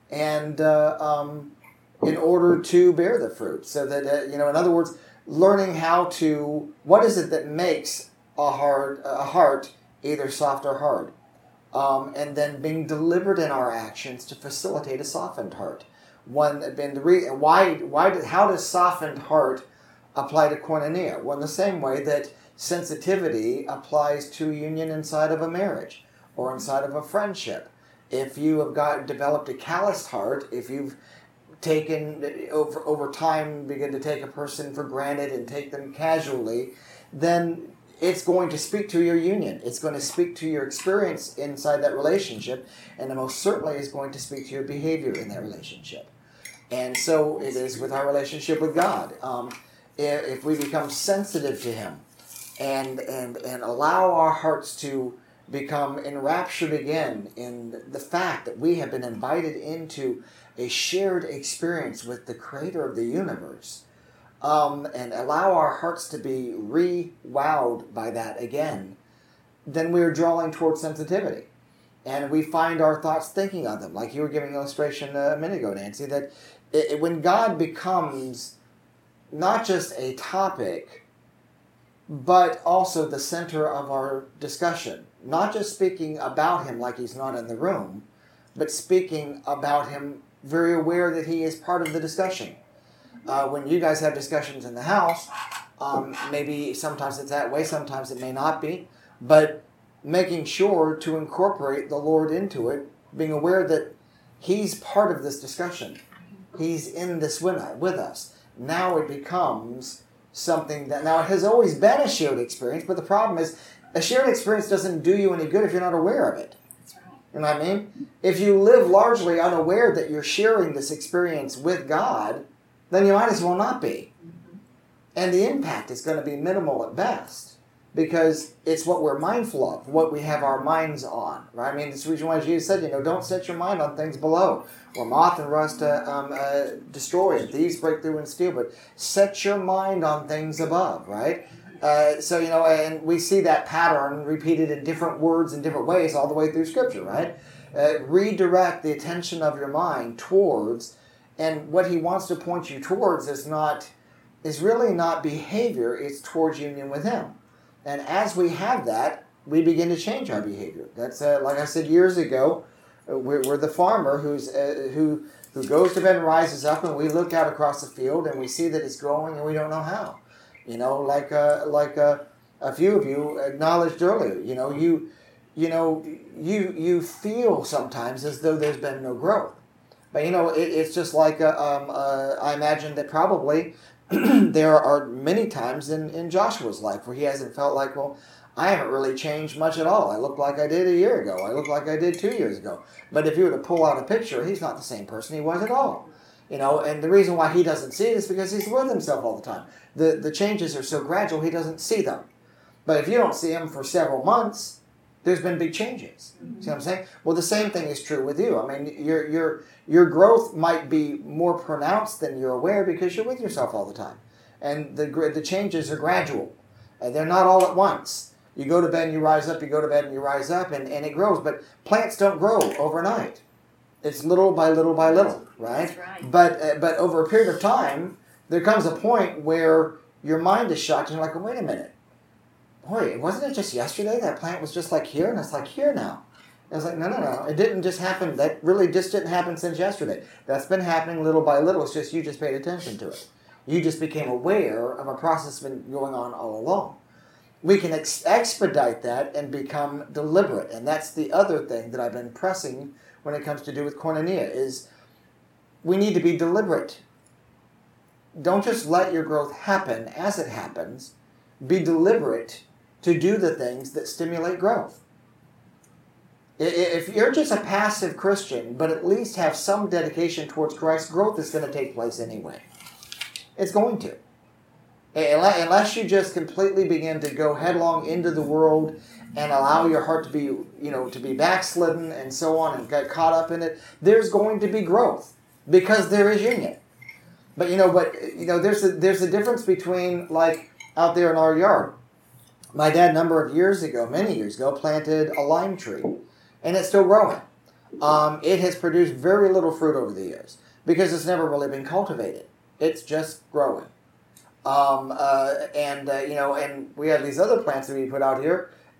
and uh, um, in order to bear the fruit. So that, uh, you know, in other words, learning how to, what is it that makes a heart, a heart either soft or hard. Um, and then being deliberate in our actions to facilitate a softened heart. One, and the re, why, why, do, how does softened heart apply to koinonia? Well, in the same way that sensitivity applies to union inside of a marriage or inside of a friendship. If you have got developed a calloused heart, if you've taken over over time, begin to take a person for granted and take them casually, then it's going to speak to your union. It's going to speak to your experience inside that relationship, and it most certainly is going to speak to your behavior in that relationship. And so it is with our relationship with God. Um, if, if we become sensitive to Him and, and, and allow our hearts to become enraptured again in the fact that we have been invited into a shared experience with the Creator of the universe, um, and allow our hearts to be re-wowed by that again, then we're drawing towards sensitivity. And we find our thoughts thinking of them. Like you were giving an illustration a minute ago, Nancy, that it, it, when God becomes not just a topic, but also the center of our discussion, not just speaking about Him like He's not in the room, but speaking about Him very aware that He is part of the discussion. Uh, when you guys have discussions in the house, um, maybe sometimes it's that way, sometimes it may not be, but making sure to incorporate the Lord into it, being aware that He's part of this discussion. He's in this with us. Now it becomes something that, now it has always been a shared experience, but the problem is a shared experience doesn't do you any good if you're not aware of it. You know what I mean? If you live largely unaware that you're sharing this experience with God, then you might as well not be. And the impact is going to be minimal at best, because it's what we're mindful of, what we have our minds on. Right? I mean, that's the reason why Jesus said, you know, don't set your mind on things below, where moth and rust uh, um, uh, destroy, and thieves break through and steal, but set your mind on things above, right? Uh, so, you know, and we see that pattern repeated in different words in different ways all the way through Scripture, right? Uh, redirect the attention of your mind towards, and what He wants to point you towards is not, is really not behavior, it's towards union with Him. And as we have that, we begin to change our behavior. That's, uh, like I said years ago, uh, we're, we're the farmer who's uh, who who goes to bed and rises up, and we look out across the field and we see that it's growing and we don't know how. You know, like uh, like uh, a few of you acknowledged earlier. You know, you you know you you feel sometimes as though there's been no growth, but you know it, it's just like uh, um, uh, I imagine that probably there are many times in, in Joshua's life where he hasn't felt like, well, I haven't really changed much at all. I look like I did a year ago. I look like I did two years ago. But if you were to pull out a picture, he's not the same person he was at all. You know, and the reason why he doesn't see it is because he's with himself all the time. The the changes are so gradual, he doesn't see them. But if you don't see him for several months, there's been big changes. Mm-hmm. See what I'm saying? Well, the same thing is true with you. I mean, your your your growth might be more pronounced than you're aware because you're with yourself all the time. And the the changes are gradual. And they're not all at once. You go to bed and you rise up, you go to bed and you rise up, and, and it grows. But plants don't grow overnight. It's little by little by little, right? That's right. But uh, but over a period of time, there comes a point where your mind is shocked and you're like, well, wait a minute. Boy, wasn't it just yesterday that plant was just like here and it's like here now? And it's like, no, no, no. It didn't just happen. That really just didn't happen since yesterday. That's been happening little by little. It's just you just paid attention to it. You just became aware of a process that's been going on all along. We can ex- expedite that and become deliberate. And that's the other thing that I've been pressing when it comes to do with koinonia is we need to be deliberate. Don't just let your growth happen as it happens. Be deliberate to do the things that stimulate growth. If you're just a passive Christian, but at least have some dedication towards Christ, growth is going to take place anyway. It's going to. Unless you just completely begin to go headlong into the world and allow your heart to be, you know, to be backslidden and so on and get caught up in it, there's going to be growth because there is union. But you know, but you know, there's a there's a difference between like out there in our yard. My dad, a number of years ago, many years ago, planted a lime tree, and it's still growing. Um, it has produced very little fruit over the years because it's never really been cultivated. It's just growing. Um, uh, and, uh, you know, and we have these other plants that we put out here,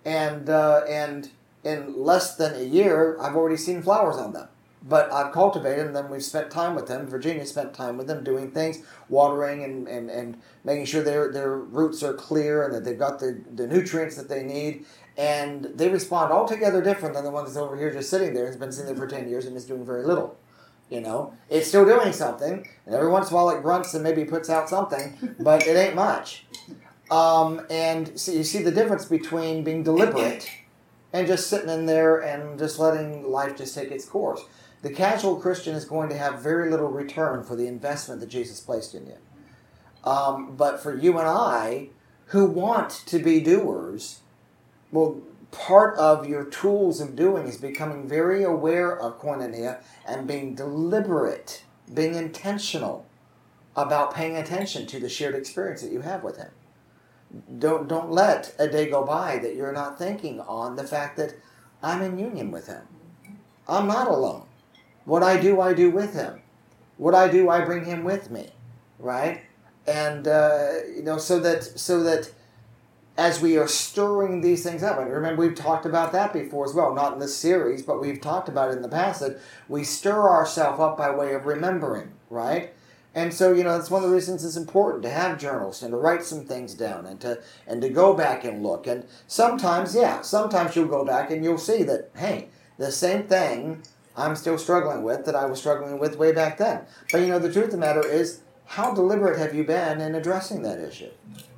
and uh, and in less than a year, I've already seen flowers on them. But I've cultivated them, then we've spent time with them. Virginia spent time with them doing things, watering and, and, and making sure their, their roots are clear and that they've got the, the nutrients that they need. And they respond altogether different than the one that's over here just sitting there. It's been sitting there for ten years and is doing very little. You know, it's still doing something. And every once in a while it grunts and maybe puts out something, but it ain't much. Um, and so you see the difference between being deliberate and just sitting in there and just letting life just take its course. The casual Christian is going to have very little return for the investment that Jesus placed in you. Um, but for you and I, who want to be doers, well, part of your tools of doing is becoming very aware of koinonia and being deliberate, being intentional about paying attention to the shared experience that you have with Him. Don't, don't let a day go by that you're not thinking on the fact that I'm in union with Him. I'm not alone. What I do, I do with Him. What I do, I bring Him with me, right? And uh, you know, so that so that as we are stirring these things up, and remember we've talked about that before as well, not in this series, but we've talked about it in the past, that we stir ourselves up by way of remembering, right? And so, you know, that's one of the reasons it's important to have journals and to write some things down and to and to go back and look. And sometimes, yeah, sometimes you'll go back and you'll see that, hey, the same thing I'm still struggling with that I was struggling with way back then. But, you know, the truth of the matter is, how deliberate have you been in addressing that issue?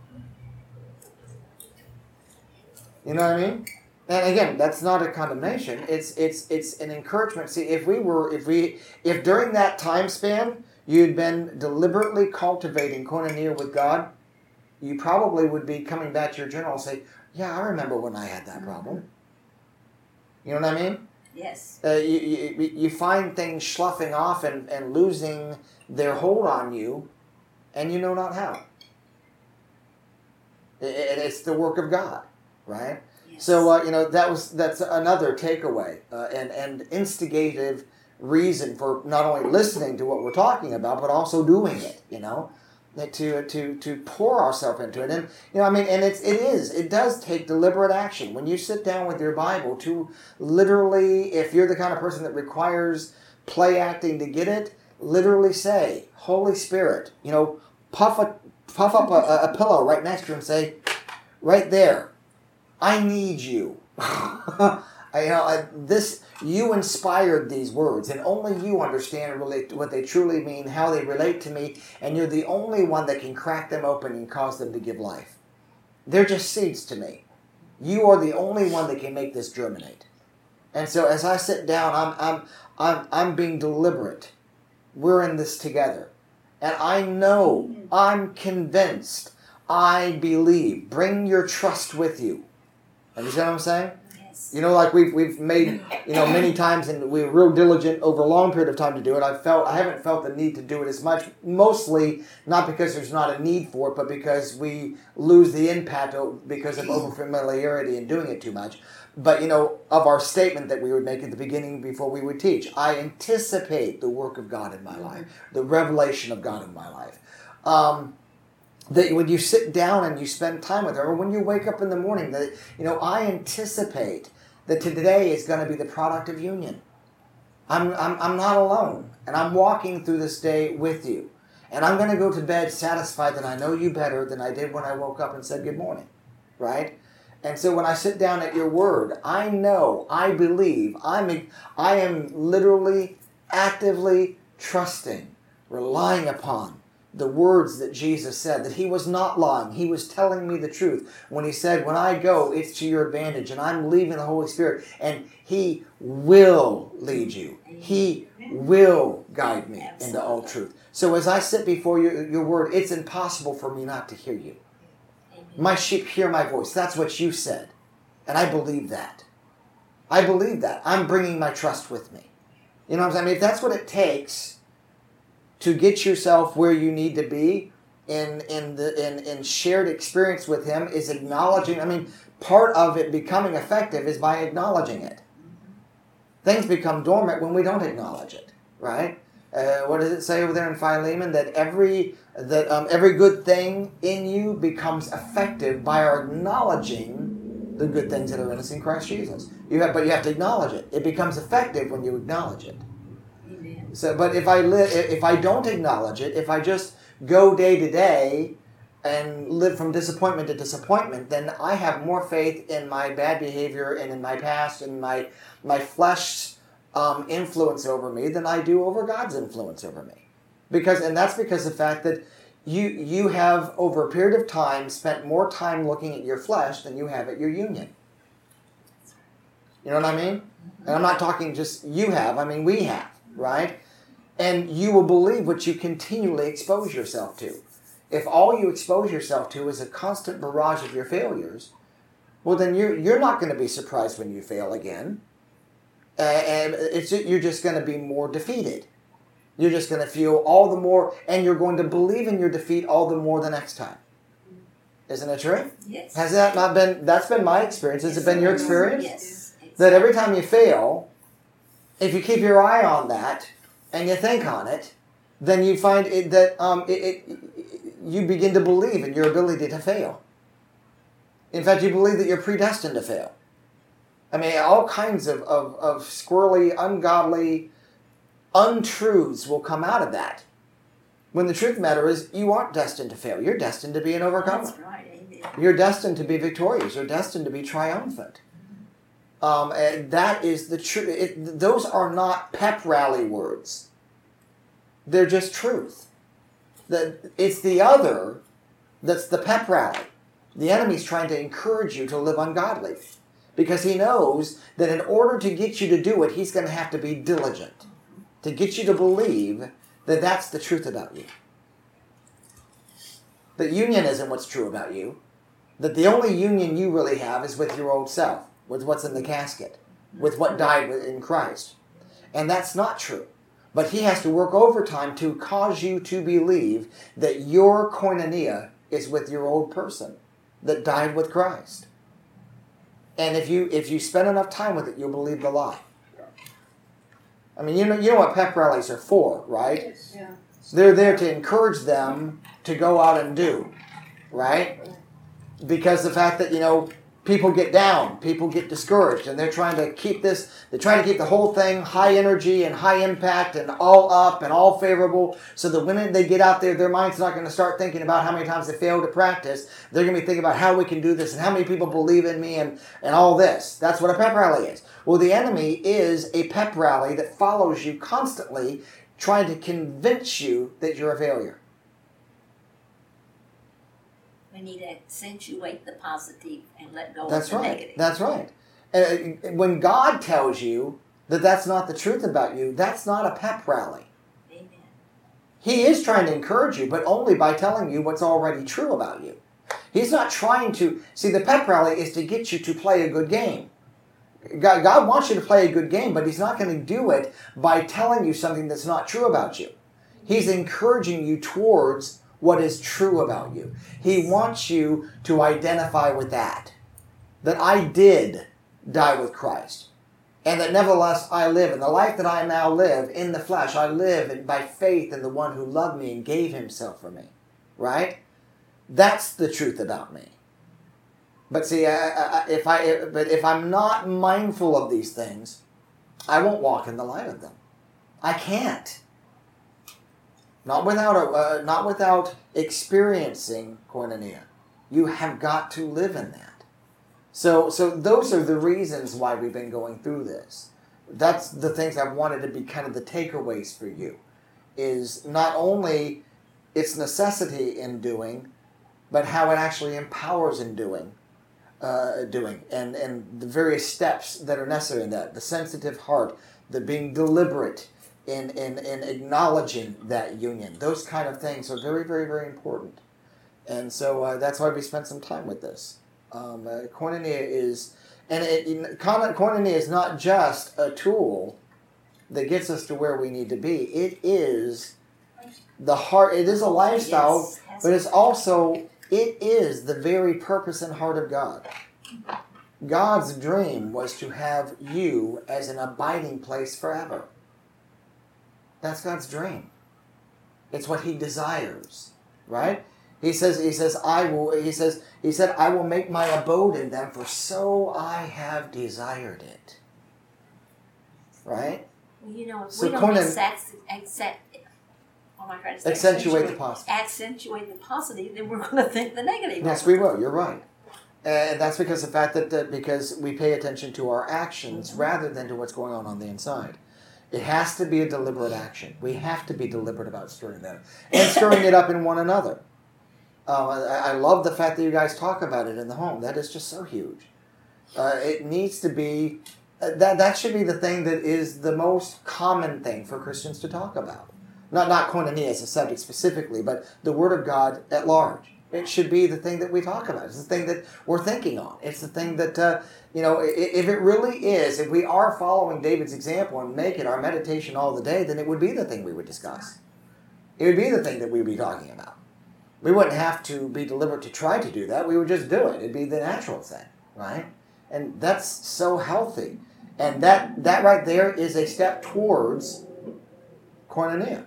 You know what I mean? And again, that's not a condemnation. It's it's it's an encouragement. See, if we were, if we, if during that time span you'd been deliberately cultivating koinonia with God, you probably would be coming back to your journal and say, "Yeah, I remember when I had that problem." You know what I mean? Yes. Uh, you, you you find things sloughing off and, and losing their hold on you, and you know not how. It, it's the work of God, right? Yes. So uh, you know that was that's another takeaway uh, and and instigative reason for not only listening to what we're talking about, but also doing it. You know, that to to to pour ourselves into it, and you know, I mean, and it's it is it does take deliberate action when you sit down with your Bible to literally, if you're the kind of person that requires play acting to get it, literally say, Holy Spirit, you know, puff a puff up a, a pillow right next to you and say, right there, I need you. I, you know, I, this you inspired these words, and only you understand really what they truly mean, how they relate to me, and you're the only one that can crack them open and cause them to give life. They're just seeds to me. You are the only one that can make this germinate. And so, as I sit down, I'm I'm I'm I'm being deliberate. We're in this together, and I know, I'm convinced, I believe. Bring your trust with you. Understand what I'm saying? You know, like we've we've made, you know, many times, and we were real diligent over a long period of time to do it. I felt I haven't felt the need to do it as much, mostly not because there's not a need for it, but because we lose the impact because of overfamiliarity and doing it too much. But, you know, of our statement that we would make at the beginning before we would teach, I anticipate the work of God in my life, the revelation of God in my life. Um, That when you sit down and you spend time with her, or when you wake up in the morning, that, you know, I anticipate that today is going to be the product of union. I'm, I'm, I'm not alone, and I'm walking through this day with you. And I'm going to go to bed satisfied that I know you better than I did when I woke up and said good morning, right? And so when I sit down at your word, I know, I believe, I'm, I am literally, actively trusting, relying upon the words that Jesus said, that He was not lying. He was telling me the truth when He said, when I go, it's to your advantage, and I'm leaving the Holy Spirit, and He will lead you. He will guide me into all truth. So as I sit before your, your word, it's impossible for me not to hear you. My sheep hear my voice. That's what you said. And I believe that. I believe that. I'm bringing my trust with me. You know what I'm saying? I mean, if that's what it takes to get yourself where you need to be in in the in, in shared experience with Him, is acknowledging. I mean, part of it becoming effective is by acknowledging it. Things become dormant when we don't acknowledge it, right? Uh, what does it say over there in Philemon? That every that um, every good thing in you becomes effective by our acknowledging the good things that are in us in Christ Jesus. You have, but you have to acknowledge it. It becomes effective when you acknowledge it. Amen. So, but if I live, if I don't acknowledge it, if I just go day to day and live from disappointment to disappointment, then I have more faith in my bad behavior and in my past and my my flesh's um, influence over me than I do over God's influence over me. Because, and that's because of the fact that you you have over a period of time spent more time looking at your flesh than you have at your union. You know what I mean? And I'm not talking just you have. I mean we have, right? And you will believe what you continually expose yourself to. If all you expose yourself to is a constant barrage of your failures, well, then you're, you're not going to be surprised when you fail again. Uh, and it's you're just going to be more defeated. You're just going to feel all the more, and you're going to believe in your defeat all the more the next time. Isn't it true? Yes. Has that not been, that's been my experience. Has it been your experience? Yes. That every time you fail, if you keep your eye on that and you think on it, then you find it, that um, it, it, you begin to believe in your ability to fail. In fact, you believe that you're predestined to fail. I mean, all kinds of, of, of squirrely, ungodly untruths will come out of that. When the truth of the matter is, you aren't destined to fail. You're destined to be an overcomer. That's right. Amen. You're destined to be victorious. You're destined to be triumphant. Um, and that is the truth. Those are not pep rally words. They're just truth. The, it's the other that's the pep rally. The enemy's trying to encourage you to live ungodly because he knows that in order to get you to do it, he's going to have to be diligent to get you to believe that that's the truth about you. That union isn't what's true about you. That the only union you really have is with your old self, with what's in the casket, with what died in Christ. And that's not true. But he has to work overtime to cause you to believe that your koinonia is with your old person that died with Christ. And if you if you spend enough time with it, you'll believe the lie. I mean, you know you know what pep rallies are for, right? Yeah. They're there to encourage them to go out and do, right? Because the fact that, you know, people get down, people get discouraged, and they're trying to keep this, they're trying to keep the whole thing high energy and high impact and all up and all favorable, so that when they get out there, their mind's not going to start thinking about how many times they failed to practice. They're going to be thinking about how we can do this and how many people believe in me and, and all this. That's what a pep rally is. Well, the enemy is a pep rally that follows you constantly, trying to convince you that you're a failure. We need to accentuate the positive and let go That's of the right. negative. That's right. Uh, when God tells you that that's not the truth about you, that's not a pep rally. Amen. He is trying to encourage you, but only by telling you what's already true about you. He's not trying to... See, the pep rally is to get you to play a good game. God, God wants you to play a good game, but he's not going to do it by telling you something that's not true about you. He's encouraging you towards what is true about you. He wants you to identify with that. That I did die with Christ. And that nevertheless I live. And the life that I now live in the flesh, I live by faith in the one who loved me and gave himself for me. Right? That's the truth about me. But see, I, I, if I, but if I'm not mindful of these things, I won't walk in the light of them. I can't. Not without a, uh, not without experiencing koinonia. You have got to live in that. So, so those are the reasons why we've been going through this. That's the things I've wanted to be kind of the takeaways for you. Is not only its necessity in doing, but how it actually empowers in doing. Uh, doing and, and the various steps that are necessary in that. The sensitive heart, the being deliberate in, in, in acknowledging that union. Those kind of things are very, very, very important. And so uh, that's why we spent some time with this. Um, uh, koinonia is, and it, it, koinonia is not just a tool that gets us to where we need to be. It is the heart, it is a lifestyle, Yes. but it's also... It is the very purpose and heart of God. God's dream was to have you as an abiding place forever. That's God's dream. It's what he desires, right? He says, he says, I will, he says, he said, I will make my abode in them, for so I have desired it. Right? Well, you know, if So we don't Conan- accept, accept, what am I trying to say? Accentuate the positive. Accentuate the positive, then we're going to think the negative. Yes, we will. You're right. And that's because of the fact that, that because we pay attention to our actions Mm-hmm. rather than to what's going on on the inside. It has to be a deliberate action. We have to be deliberate about stirring that and stirring it up in one another. Um, I, I love the fact that you guys talk about it in the home. That is just so huge. Uh, it needs to be, uh, that that should be the thing that is the most common thing for Christians to talk about. Not, not koinonia as a subject specifically, but the Word of God at large. It should be the thing that we talk about. It's the thing that we're thinking on. It's the thing that, uh, you know, if it really is, if we are following David's example and make it our meditation all the day, then it would be the thing we would discuss. It would be the thing that we would be talking about. We wouldn't have to be deliberate to try to do that. We would just do it. It'd be the natural thing, right? And that's so healthy. And that, that right there is a step towards koinonia.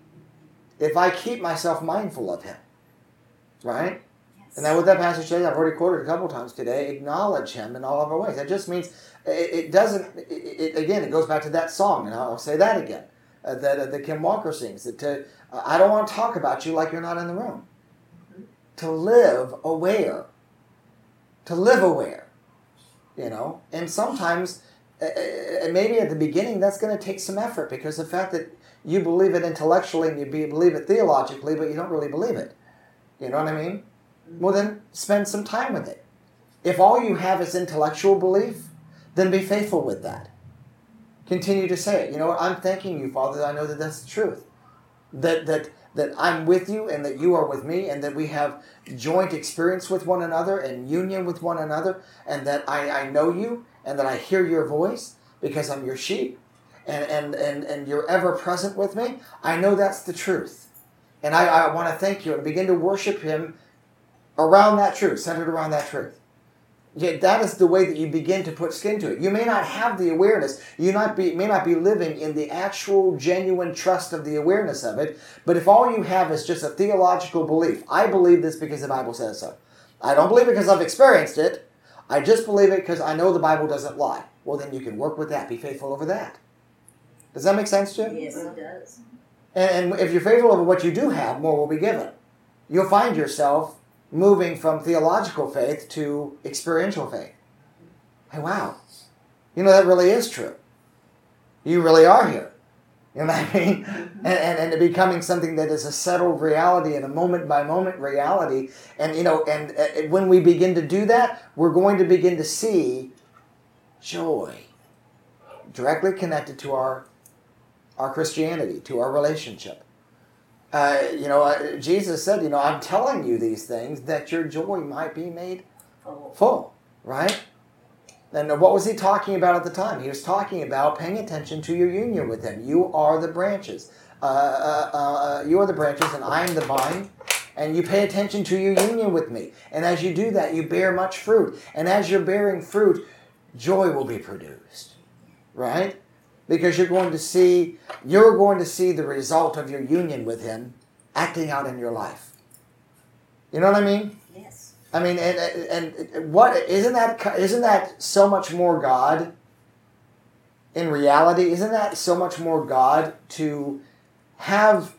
If I keep myself mindful of him, right? Yes. And then what that passage says, I've already quoted a couple times today, acknowledge him in all of our ways. That just means, it, it doesn't, it, it, again, it goes back to that song, and I'll say that again, uh, that, uh, that Kim Walker sings, that to, uh, I don't want to talk about you like you're not in the room. Mm-hmm. To live aware. To live aware. You know? And sometimes, uh, uh, maybe at the beginning, that's going to take some effort, because the fact that you believe it intellectually and you be, believe it theologically, but you don't really believe it. You know what I mean? Well, then spend some time with it. If all you have is intellectual belief, then be faithful with that. Continue to say it. You know what? I'm thanking you, Father, that I know that that's the truth. That that that I'm with you and that you are with me, and that we have joint experience with one another and union with one another, and that I, I know you and that I hear your voice because I'm your sheep, and, and, and, and you're ever present with me. I know that's the truth. And I, I want to thank you and begin to worship him around that truth, centered around that truth. Yet that is the way that you begin to put skin to it. You may not have the awareness. You not be, may not be living in the actual, genuine trust of the awareness of it. But if all you have is just a theological belief, I believe this because the Bible says so. I don't believe it because I've experienced it. I just believe it because I know the Bible doesn't lie. Well, then you can work with that. Be faithful over that. Does that make sense, Jim? Yes, it does. And, and if you're faithful over what you do have, more will be given. You'll find yourself moving from theological faith to experiential faith. Hey, wow. You know, that really is true. You really are here. You know what I mean? And, and, and it becoming something that is a settled reality and a moment-by-moment reality. And, you know, and uh, when we begin to do that, we're going to begin to see joy directly connected to our our Christianity, to our relationship. Uh, you know, uh, Jesus said, you know, I'm telling you these things that your joy might be made Full. full, right? And what was he talking about at the time? He was talking about paying attention to your union with him. You are the branches. Uh, uh, uh, you are the branches and I am the vine. And you pay attention to your union with me. And as you do that, you bear much fruit. And as you're bearing fruit, joy will be produced, right? Because you're going to see, you're going to see the result of your union with him acting out in your life. You know what I mean? Yes. I mean, and, and, and what isn't that? Isn't that so much more God? In reality, isn't that so much more God to have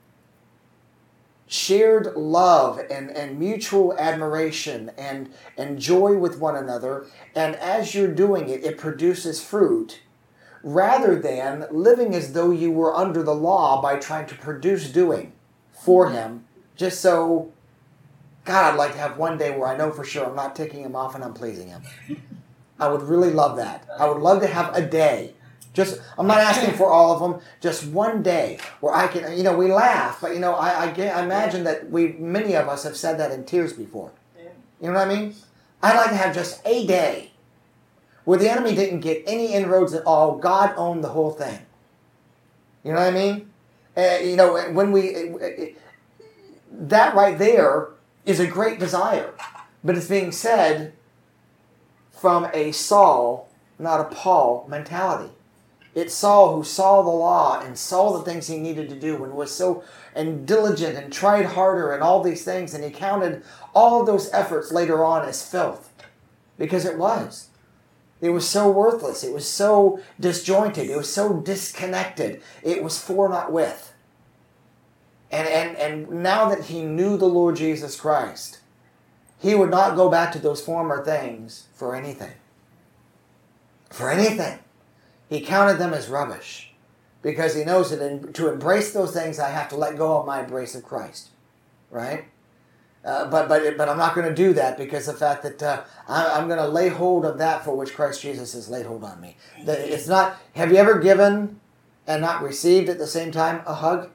shared love and, and mutual admiration and and joy with one another, and as you're doing it, it produces fruit, rather than living as though you were under the law by trying to produce doing for him, just so, God, I'd like to have one day where I know for sure I'm not ticking him off and I'm pleasing him. I would really love that. I would love to have a day. Just, I'm not asking for all of them, just one day where I can, you know, we laugh, but, you know, I, I, I imagine that we, many of us have said that in tears before. You know what I mean? I'd like to have just a day where the enemy didn't get any inroads at all. God owned the whole thing. You know what I mean? Uh, you know, when we, uh, uh, that right there is a great desire. But it's being said from a Saul, not a Paul mentality. It's Saul who saw the law and saw the things he needed to do and was so and diligent and tried harder and all these things, and he counted all of those efforts later on as filth, because it was. It was so worthless. It was so disjointed. It was so disconnected. It was for, not with. And, and, and now that he knew the Lord Jesus Christ, he would not go back to those former things for anything. For anything. He counted them as rubbish, because he knows that in, to embrace those things, I have to let go of my embrace of Christ. Right? Uh, but but but I'm not going to do that, because of the fact that uh, I, I'm going to lay hold of that for which Christ Jesus has laid hold on me. That it's not. Have you ever given and not received at the same time a hug?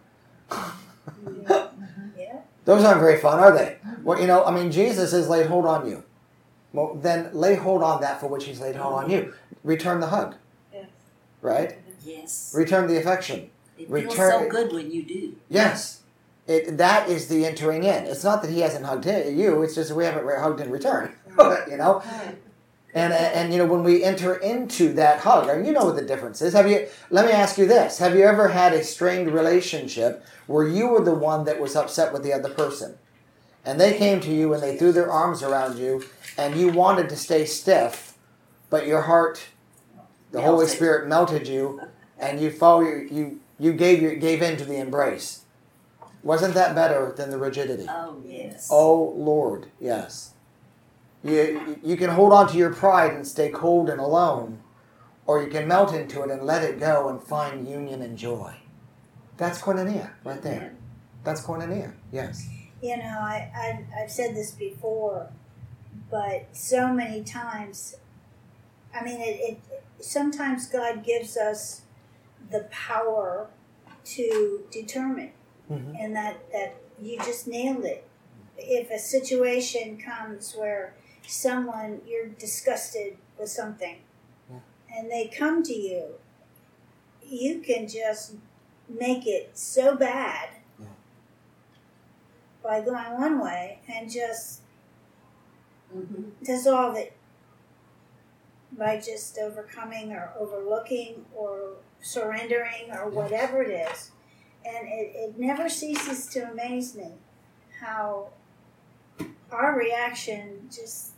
Yeah. Those aren't very fun, are they? Well, you know, I mean, Jesus has laid hold on you. Well, then lay hold on that for which he's laid hold on you. Return the hug. Yes. Right? Yes. Return the affection. It Return- feels so good when you do. Yes. It, that is the entering in. It's not that he hasn't hugged you. It's just that we haven't hugged in return. You know? Right. And, and, and, you know, when we enter into that hug, and you know what the difference is. Have you? Let me ask you this. Have you ever had a strained relationship where you were the one that was upset with the other person? And they came to you and they threw their arms around you, and you wanted to stay stiff, but your heart, the Holy Melted. Spirit melted you, and you fall, you you gave your gave in to the embrace. Wasn't that better than the rigidity? Oh, yes. Oh, Lord, yes. You, you can hold on to your pride and stay cold and alone, or you can melt into it and let it go and find union and joy. That's koinonia right there. That's koinonia, yes. You know, I, I, I've said this before, but so many times, I mean, it, it sometimes God gives us the power to determine. Mm-hmm. And that, that you just nailed it. If a situation comes where someone, you're disgusted with something, Yeah. and they come to you, you can just make it so bad Yeah. by going one way and just Mm-hmm. dissolve it by just overcoming or overlooking or surrendering or whatever it is. And it, it never ceases to amaze me how our reaction just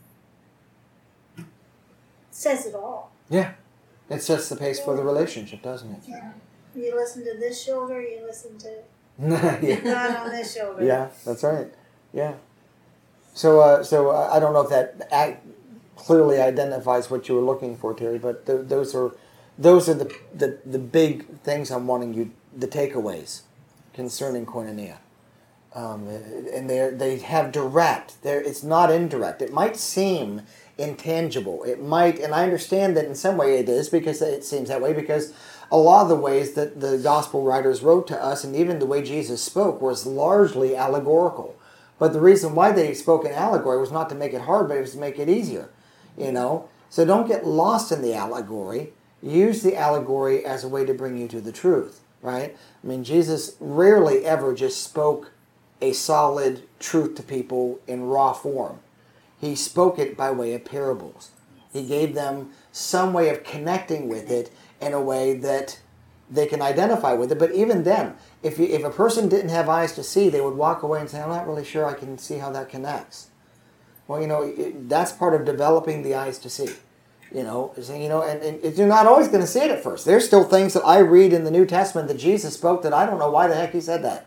says it all. Yeah. It sets the pace for the relationship, doesn't it? Yeah. You listen to this shoulder, you listen to yeah. God on this shoulder. Yeah, that's right. Yeah. So, uh, so uh, I don't know if that act clearly identifies what you were looking for, Terry, but th- those are those are the, the the big things I'm wanting you, the takeaways concerning koinonia. Um, and they they have direct. There, it's not indirect. It might seem intangible. It might, and I understand that in some way it is, because it seems that way, because a lot of the ways that the gospel writers wrote to us, and even the way Jesus spoke, was largely allegorical. But the reason why they spoke in allegory was not to make it hard, but it was to make it easier. You know, so don't get lost in the allegory. Use the allegory as a way to bring you to the truth. Right? I mean, Jesus rarely ever just spoke a solid truth to people in raw form. He spoke it by way of parables. He gave them some way of connecting with it in a way that they can identify with it. But even then, if you, if a person didn't have eyes to see, they would walk away and say, I'm not really sure I can see how that connects. Well, you know, it, that's part of developing the eyes to see. You know, you know, and, and you're not always going to see it at first. There's still things that I read in the New Testament that Jesus spoke that I don't know why the heck he said that.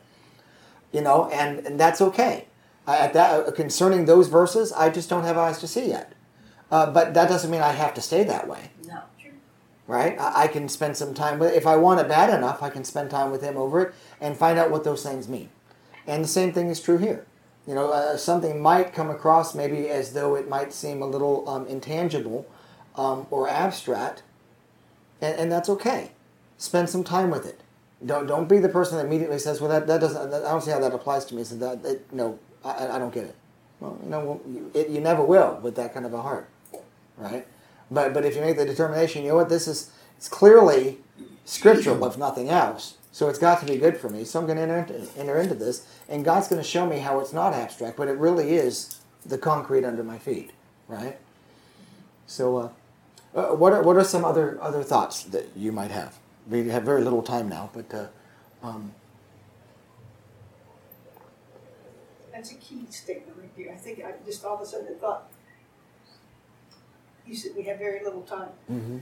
You know, and, and that's okay. I, at that concerning those verses, I just don't have eyes to see yet. Uh, but that doesn't mean I have to stay that way. No. Right? I, I can spend some time with it. If I want it bad enough, I can spend time with him over it and find out what those things mean. And the same thing is true here. You know, uh, something might come across maybe as though it might seem a little um, intangible um, or abstract, and, and that's okay. Spend some time with it. Don't don't be the person that immediately says, "Well, that, that doesn't. I don't see how that applies to me." So that, that no, I, I don't get it. Well, you know, well, you, it, you never will with that kind of a heart, right? But but if you make the determination, you know what, this is it's clearly scriptural, if nothing else. So it's got to be good for me. So I'm going to enter into, enter into this, and God's going to show me how it's not abstract, but it really is the concrete under my feet, right? So, uh, Uh, what are what are some other other thoughts that you might have? We have very little time now, but uh, um, That's a key statement right there. I think I just all of a sudden thought, you said we have very little time. mm-hmm.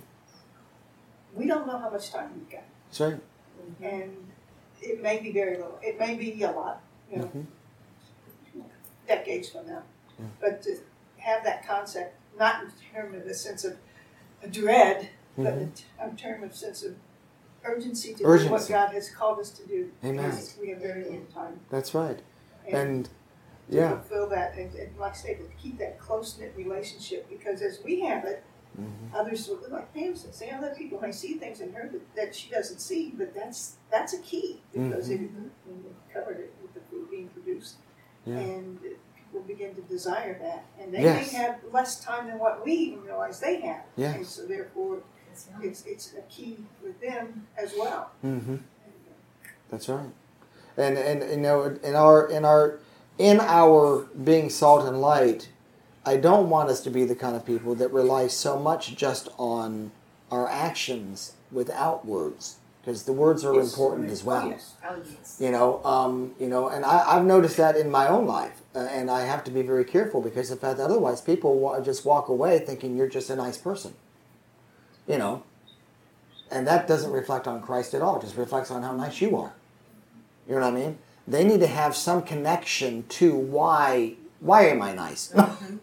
We don't know how much time we've got. That's right. And it may be very little. It may be a lot, you know, Mm-hmm. decades from now. Yeah. But to have that concept, not in terms of a sense of a dread, but Mhm. in, t- in terms of sense of urgency to do Urgency. what God has called us to do. Amen. Because we have very little time. That's right. And, And to yeah. fulfill that, and, and like I say, to keep that close-knit relationship, because as we have it, Mm-hmm. others, will- like Pam said, say other people may see things in her that, that she doesn't see, but that's that's a key, because it, we covered it with the food being produced, Yeah. and people begin to desire that, and they Yes. may have less time than what we even realize they have, Yes. and so therefore That's right. it's it's a key with them as well. Mm-hmm. And, That's right. And and you know in our in our in our being salt and light, I don't want us to be the kind of people that rely so much just on our actions without words, because the words are Yes. important as well. Yes. Oh, yes. You know, um, you know, and I, I've noticed that in my own life, uh, and I have to be very careful because of the fact that otherwise people wa- just walk away thinking you're just a nice person. You know, and that doesn't reflect on Christ at all. It just reflects on how nice you are. You know what I mean? They need to have some connection to why. Why am I nice?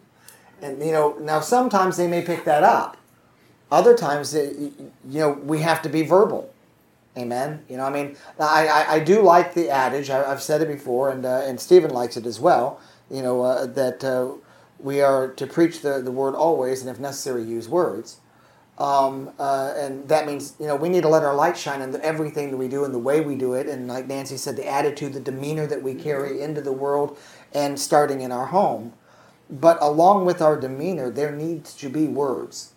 And you know, now sometimes they may pick that up. Other times, they, you know, we have to be verbal. Amen. You know, I mean, I, I, I do like the adage. I, I've said it before, and uh, and Stephen likes it as well. You know, uh, that uh, we are to preach the, the word always, and if necessary, use words. Um, uh, and that means, you know, we need to let our light shine in the, everything that we do and the way we do it. And like Nancy said, the attitude, the demeanor that we carry into the world, and starting in our home. But along with our demeanor, there needs to be words.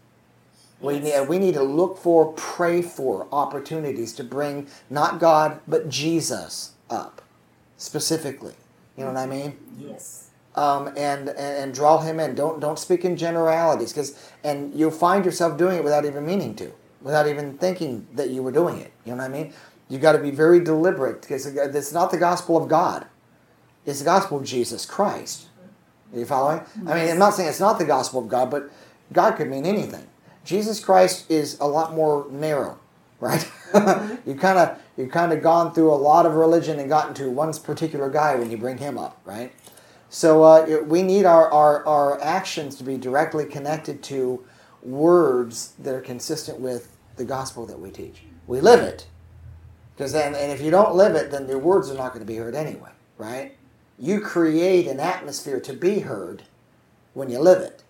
We need, we need to look for, pray for opportunities to bring not God, but Jesus up, specifically. You know what I mean? Yes. Um, and, and and draw him in. Don't don't speak in generalities, because and you'll find yourself doing it without even meaning to, without even thinking that you were doing it. You know what I mean? You got to be very deliberate, because it's not the gospel of God; it's the gospel of Jesus Christ. Are you following? I mean, I'm not saying it's not the gospel of God, but God could mean anything. Jesus Christ is a lot more narrow, right? you kind of you kind of gone through a lot of religion and gotten to one particular guy when you bring him up, right? So uh, we need our, our, our actions to be directly connected to words that are consistent with the gospel that we teach. We live it, because then, and if you don't live it, then your words are not going to be heard anyway, right? You create an atmosphere to be heard when you live it,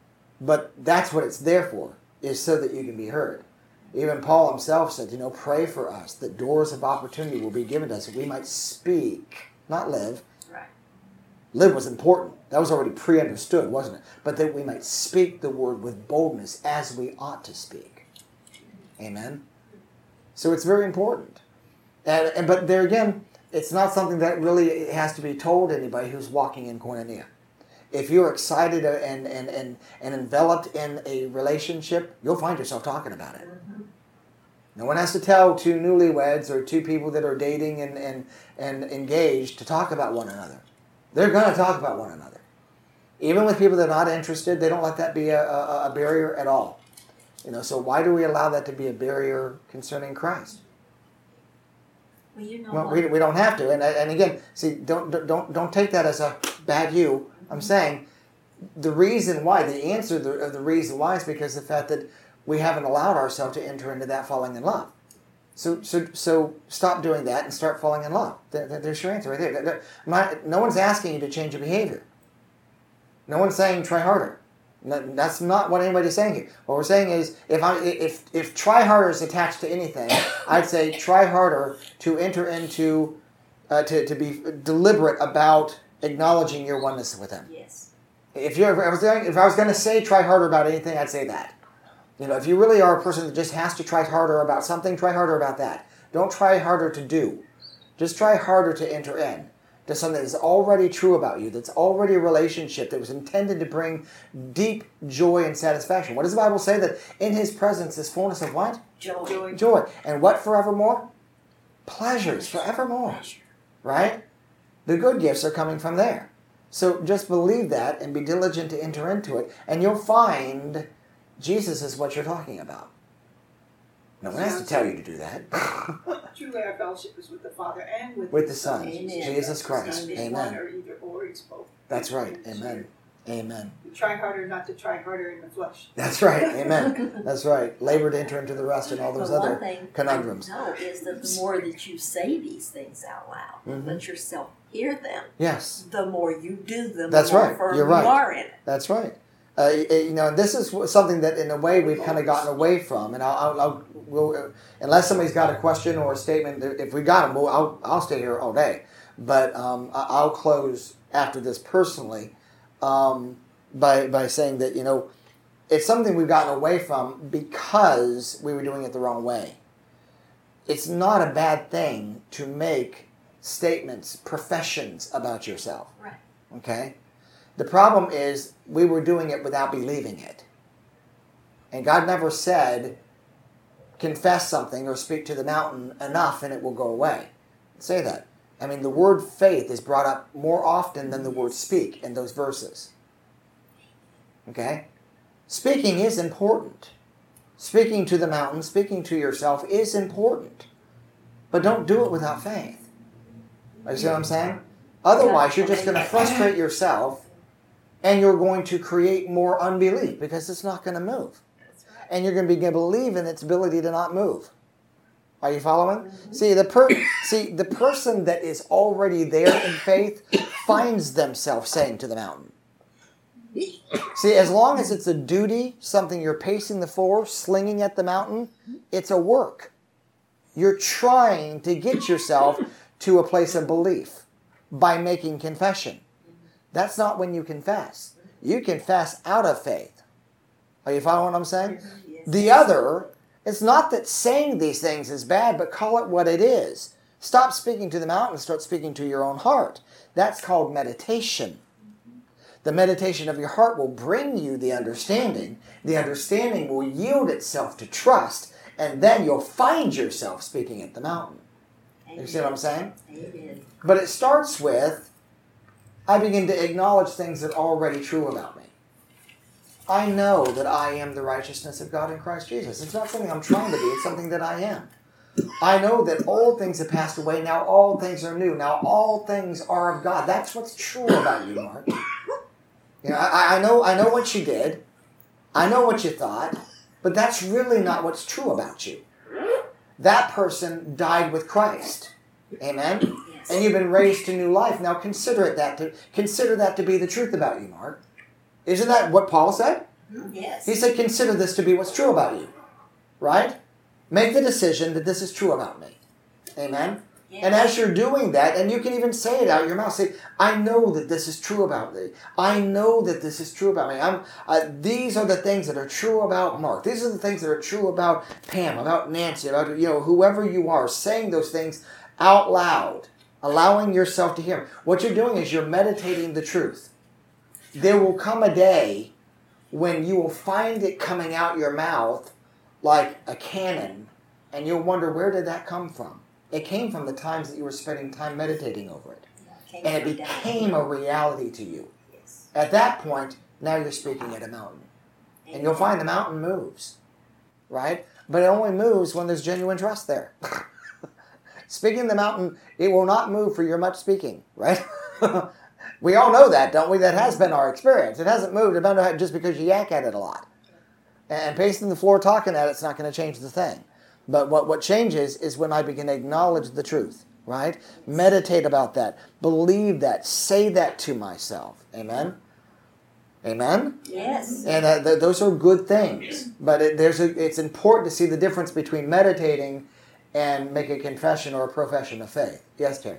but that's what it's there for, is so that you can be heard. Even Paul himself said, you know, pray for us that doors of opportunity will be given to us that we might speak, not live. Right. Live was important. That was already pre-understood, wasn't it? But that we might speak the word with boldness as we ought to speak. Amen? So it's very important. And, and But there again, it's not something that really has to be told anybody who's walking in koinonia. If you're excited and, and, and, and enveloped in a relationship, you'll find yourself talking about it. Mm-hmm. No one has to tell two newlyweds or two people that are dating and, and, and engaged to talk about one another. They're going to talk about one another. Even with people that are not interested, they don't let that be a, a, a barrier at all. You know, so why do we allow that to be a barrier concerning Christ? Well, you know Well, what? we, we don't have to. And, and again, see, don't, don't, don't take that as a bad you. I'm saying the reason why, the answer of the reason why is because of the fact that we haven't allowed ourselves to enter into that falling in love. So so so stop doing that and start falling in love. There's your answer right there. No one's asking you to change your behavior. No one's saying try harder. That's not what anybody's saying here. What we're saying is, if I if if try harder is attached to anything, I'd say try harder to enter into, uh, to to be deliberate about acknowledging your oneness with Him. Yes. If you're, if I was going, if I was going to say try harder about anything, I'd say that. You know, if you really are a person that just has to try harder about something, try harder about that. Don't try harder to do. Just try harder to enter in. to something that's already true about you, that's already a relationship that was intended to bring deep joy and satisfaction. What does the Bible say? That in His presence is fullness of what? Joy. Joy. And what forevermore? Pleasures forevermore. Right? The good gifts are coming from there. So just believe that and be diligent to enter into it, and you'll find Jesus is what you're talking about. No one has to tell you to do that. Truly our fellowship is with the Father and with, With the Son, Amen. Jesus Christ. It's one Amen. or either or, it's both. That's right. Amen. Amen. We try harder not to try harder in the flesh. That's right. Amen. That's right. Labor to enter into the rest and all those But one other thing conundrums. I know is that the more that you say these things out loud, Mhm. let yourself hear them, Yes. the more you do them, That's the more right. firm You're right. you are in it. That's right. Uh, you know, this is something that, in a way, we've kind of gotten away from. And I'll, I'll, I'll we'll, uh, unless somebody's got a question or a statement, if we got them, we'll, I'll, I'll stay here all day. But um, I- I'll close after this personally um, by by saying that, you know, it's something we've gotten away from because we were doing it the wrong way. It's not a bad thing to make statements, professions about yourself. Right. Okay? The problem is we were doing it without believing it. And God never said, confess something or speak to the mountain enough and it will go away. Say that. I mean, the word faith is brought up more often than the word speak in those verses. Okay? Speaking is important. Speaking to the mountain, speaking to yourself is important. But don't do it without faith. You see what I'm saying? Otherwise, you're just going to frustrate yourself and you're going to create more unbelief because it's not going to move. That's right. And you're going to begin to believe in its ability to not move. Are you following? Mm-hmm. See, the per- see, the person that is already there in faith finds themselves saying to the mountain. See, as long as it's a duty, something you're pacing the floor, slinging at the mountain, it's a work. You're trying to get yourself to a place of belief by making confession. That's not when you confess. You confess out of faith. Are you following what I'm saying? Yes. The other, it's not that saying these things is bad, but call it what it is. Stop speaking to the mountain, start speaking to your own heart. That's called meditation. The meditation of your heart will bring you the understanding. The understanding will yield itself to trust, and then you'll find yourself speaking at the mountain. You see what I'm saying? Amen. But it starts with, I begin to acknowledge things that are already true about me. I know that I am the righteousness of God in Christ Jesus. It's not something I'm trying to be, it's something that I am. I know that old things have passed away, now all things are new. Now all things are of God. That's what's true about you, Mark. You know, I, I know I know what you did. I know what you thought, but that's really not what's true about you. That person died with Christ. Amen? Yes. And you've been raised to new life. Now consider it that to consider that to be the truth about you, Mark. Isn't that what Paul said? Yes. He said, consider this to be what's true about you. Right? Make the decision that this is true about me. Amen? Yes. And as you're doing that, and you can even say it out of your mouth, say, I know that this is true about me. I know that this is true about me. I'm, uh, these are the things that are true about Mark. These are the things that are true about Pam, about Nancy, about, you know, whoever you are, saying those things out loud, allowing yourself to hear them. What you're doing is you're meditating the truth. There will come a day when you will find it coming out your mouth like a cannon, and you'll wonder, where did that come from? It came from the times that you were spending time meditating over it. Came And it from down. became a reality to you. Yes. At that point, now you're speaking at a mountain. And you'll find the mountain moves. Right? But it only moves when there's genuine trust there. Speaking the mountain, it will not move for your much speaking. Right? We all know that, don't we? That has been our experience. It hasn't moved just because you yak at it a lot. And pacing the floor talking at it, it's not going to change the thing. But what, what changes is when I begin to acknowledge the truth, right? Meditate about that. Believe that. Say that to myself. Amen? Amen? Yes. And uh, th- those are good things. But it, there's a, it's important to see the difference between meditating and make a confession or a profession of faith. Yes, Terry?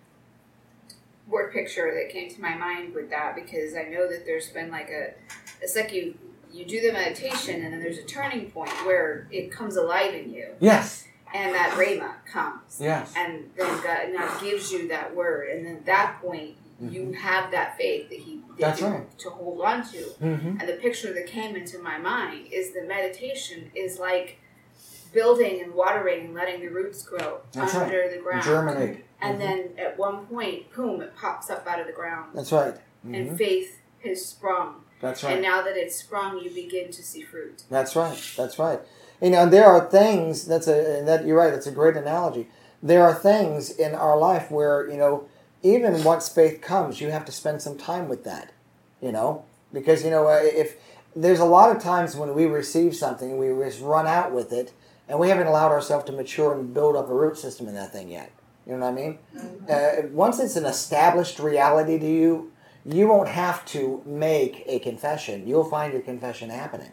Word picture that came to my mind with that, because I know that there's been like a, it's like you, you do the meditation and then there's a turning point where it comes alive in you. Yes. and that rhema comes. Yes. And then God now gives you that word, and then at that point Mm-hmm. you have that faith that He that That's you- right. to hold on to. Mm-hmm. And the picture that came into my mind is the meditation is like building and watering and letting the roots grow That's under the ground. Germinate. And Mhm. then at one point, boom, it pops up out of the ground. That's right. Mm-hmm. And faith has sprung. That's And right. now that it's sprung, you begin to see fruit. That's right. That's right. You know, there are things. That's a and that you're right. That's a great analogy. There are things in our life where, you know, even once faith comes, you have to spend some time with that. You know, because you know uh, if there's a lot of times when we receive something, we just run out with it, and we haven't allowed ourselves to mature and build up a root system in that thing yet. You know what I mean? Uh, once it's an established reality to you, you won't have to make a confession. You'll find your confession happening.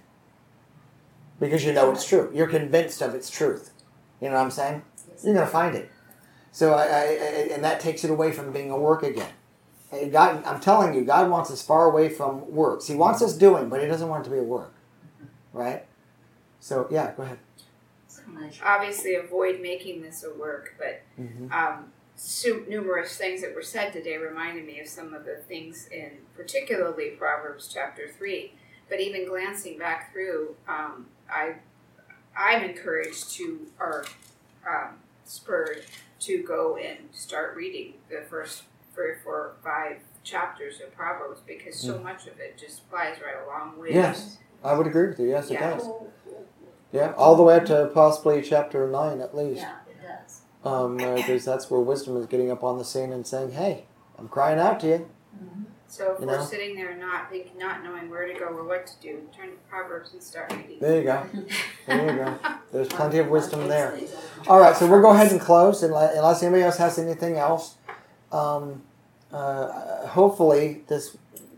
Because you know it's true. You're convinced of its truth. You know what I'm saying? You're going to find it. So, I, I, I, and that takes it away from being a work again. Hey, God, I'm telling you, God wants us far away from works. He wants us doing, but He doesn't want it to be a work. Right? So, yeah, go ahead. Obviously, avoid making this a work, but Mm-hmm. um, so numerous things that were said today reminded me of some of the things in particularly Proverbs chapter three. But even glancing back through, um, I, I'm encouraged to, or um, spurred to go and start reading the first three, four, five chapters of Proverbs, because so Mm. much of it just flies right along with. Yes, I would agree with you. Yes, it Yeah. does. Yeah, all the way up to possibly chapter nine at least. Yeah, it does. Um, because that's where wisdom is getting up on the scene and saying, "Hey, I'm crying out to you." So if You we're know? sitting there not think, not knowing where to go or what to do, turn to Proverbs and start reading. There you go. There you go. There's plenty of wisdom there. All right, so we'll go ahead and close, unless, unless anybody else has anything else. Um, uh, hopefully, this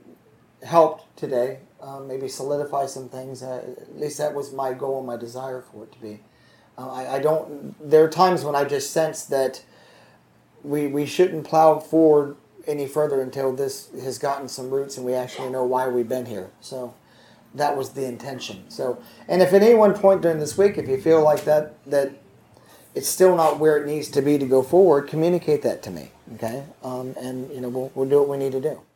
helped today. Um, maybe solidify some things. Uh, at least that was my goal and my desire for it to be. Uh, I, I don't. There are times when I just sense that we we shouldn't plow forward any further until this has gotten some roots and we actually know why we've been here. So that was the intention. So, and if at any one point during this week, if you feel like that that it's still not where it needs to be to go forward, communicate that to me. Okay, um, and you know we'll we'll do what we need to do.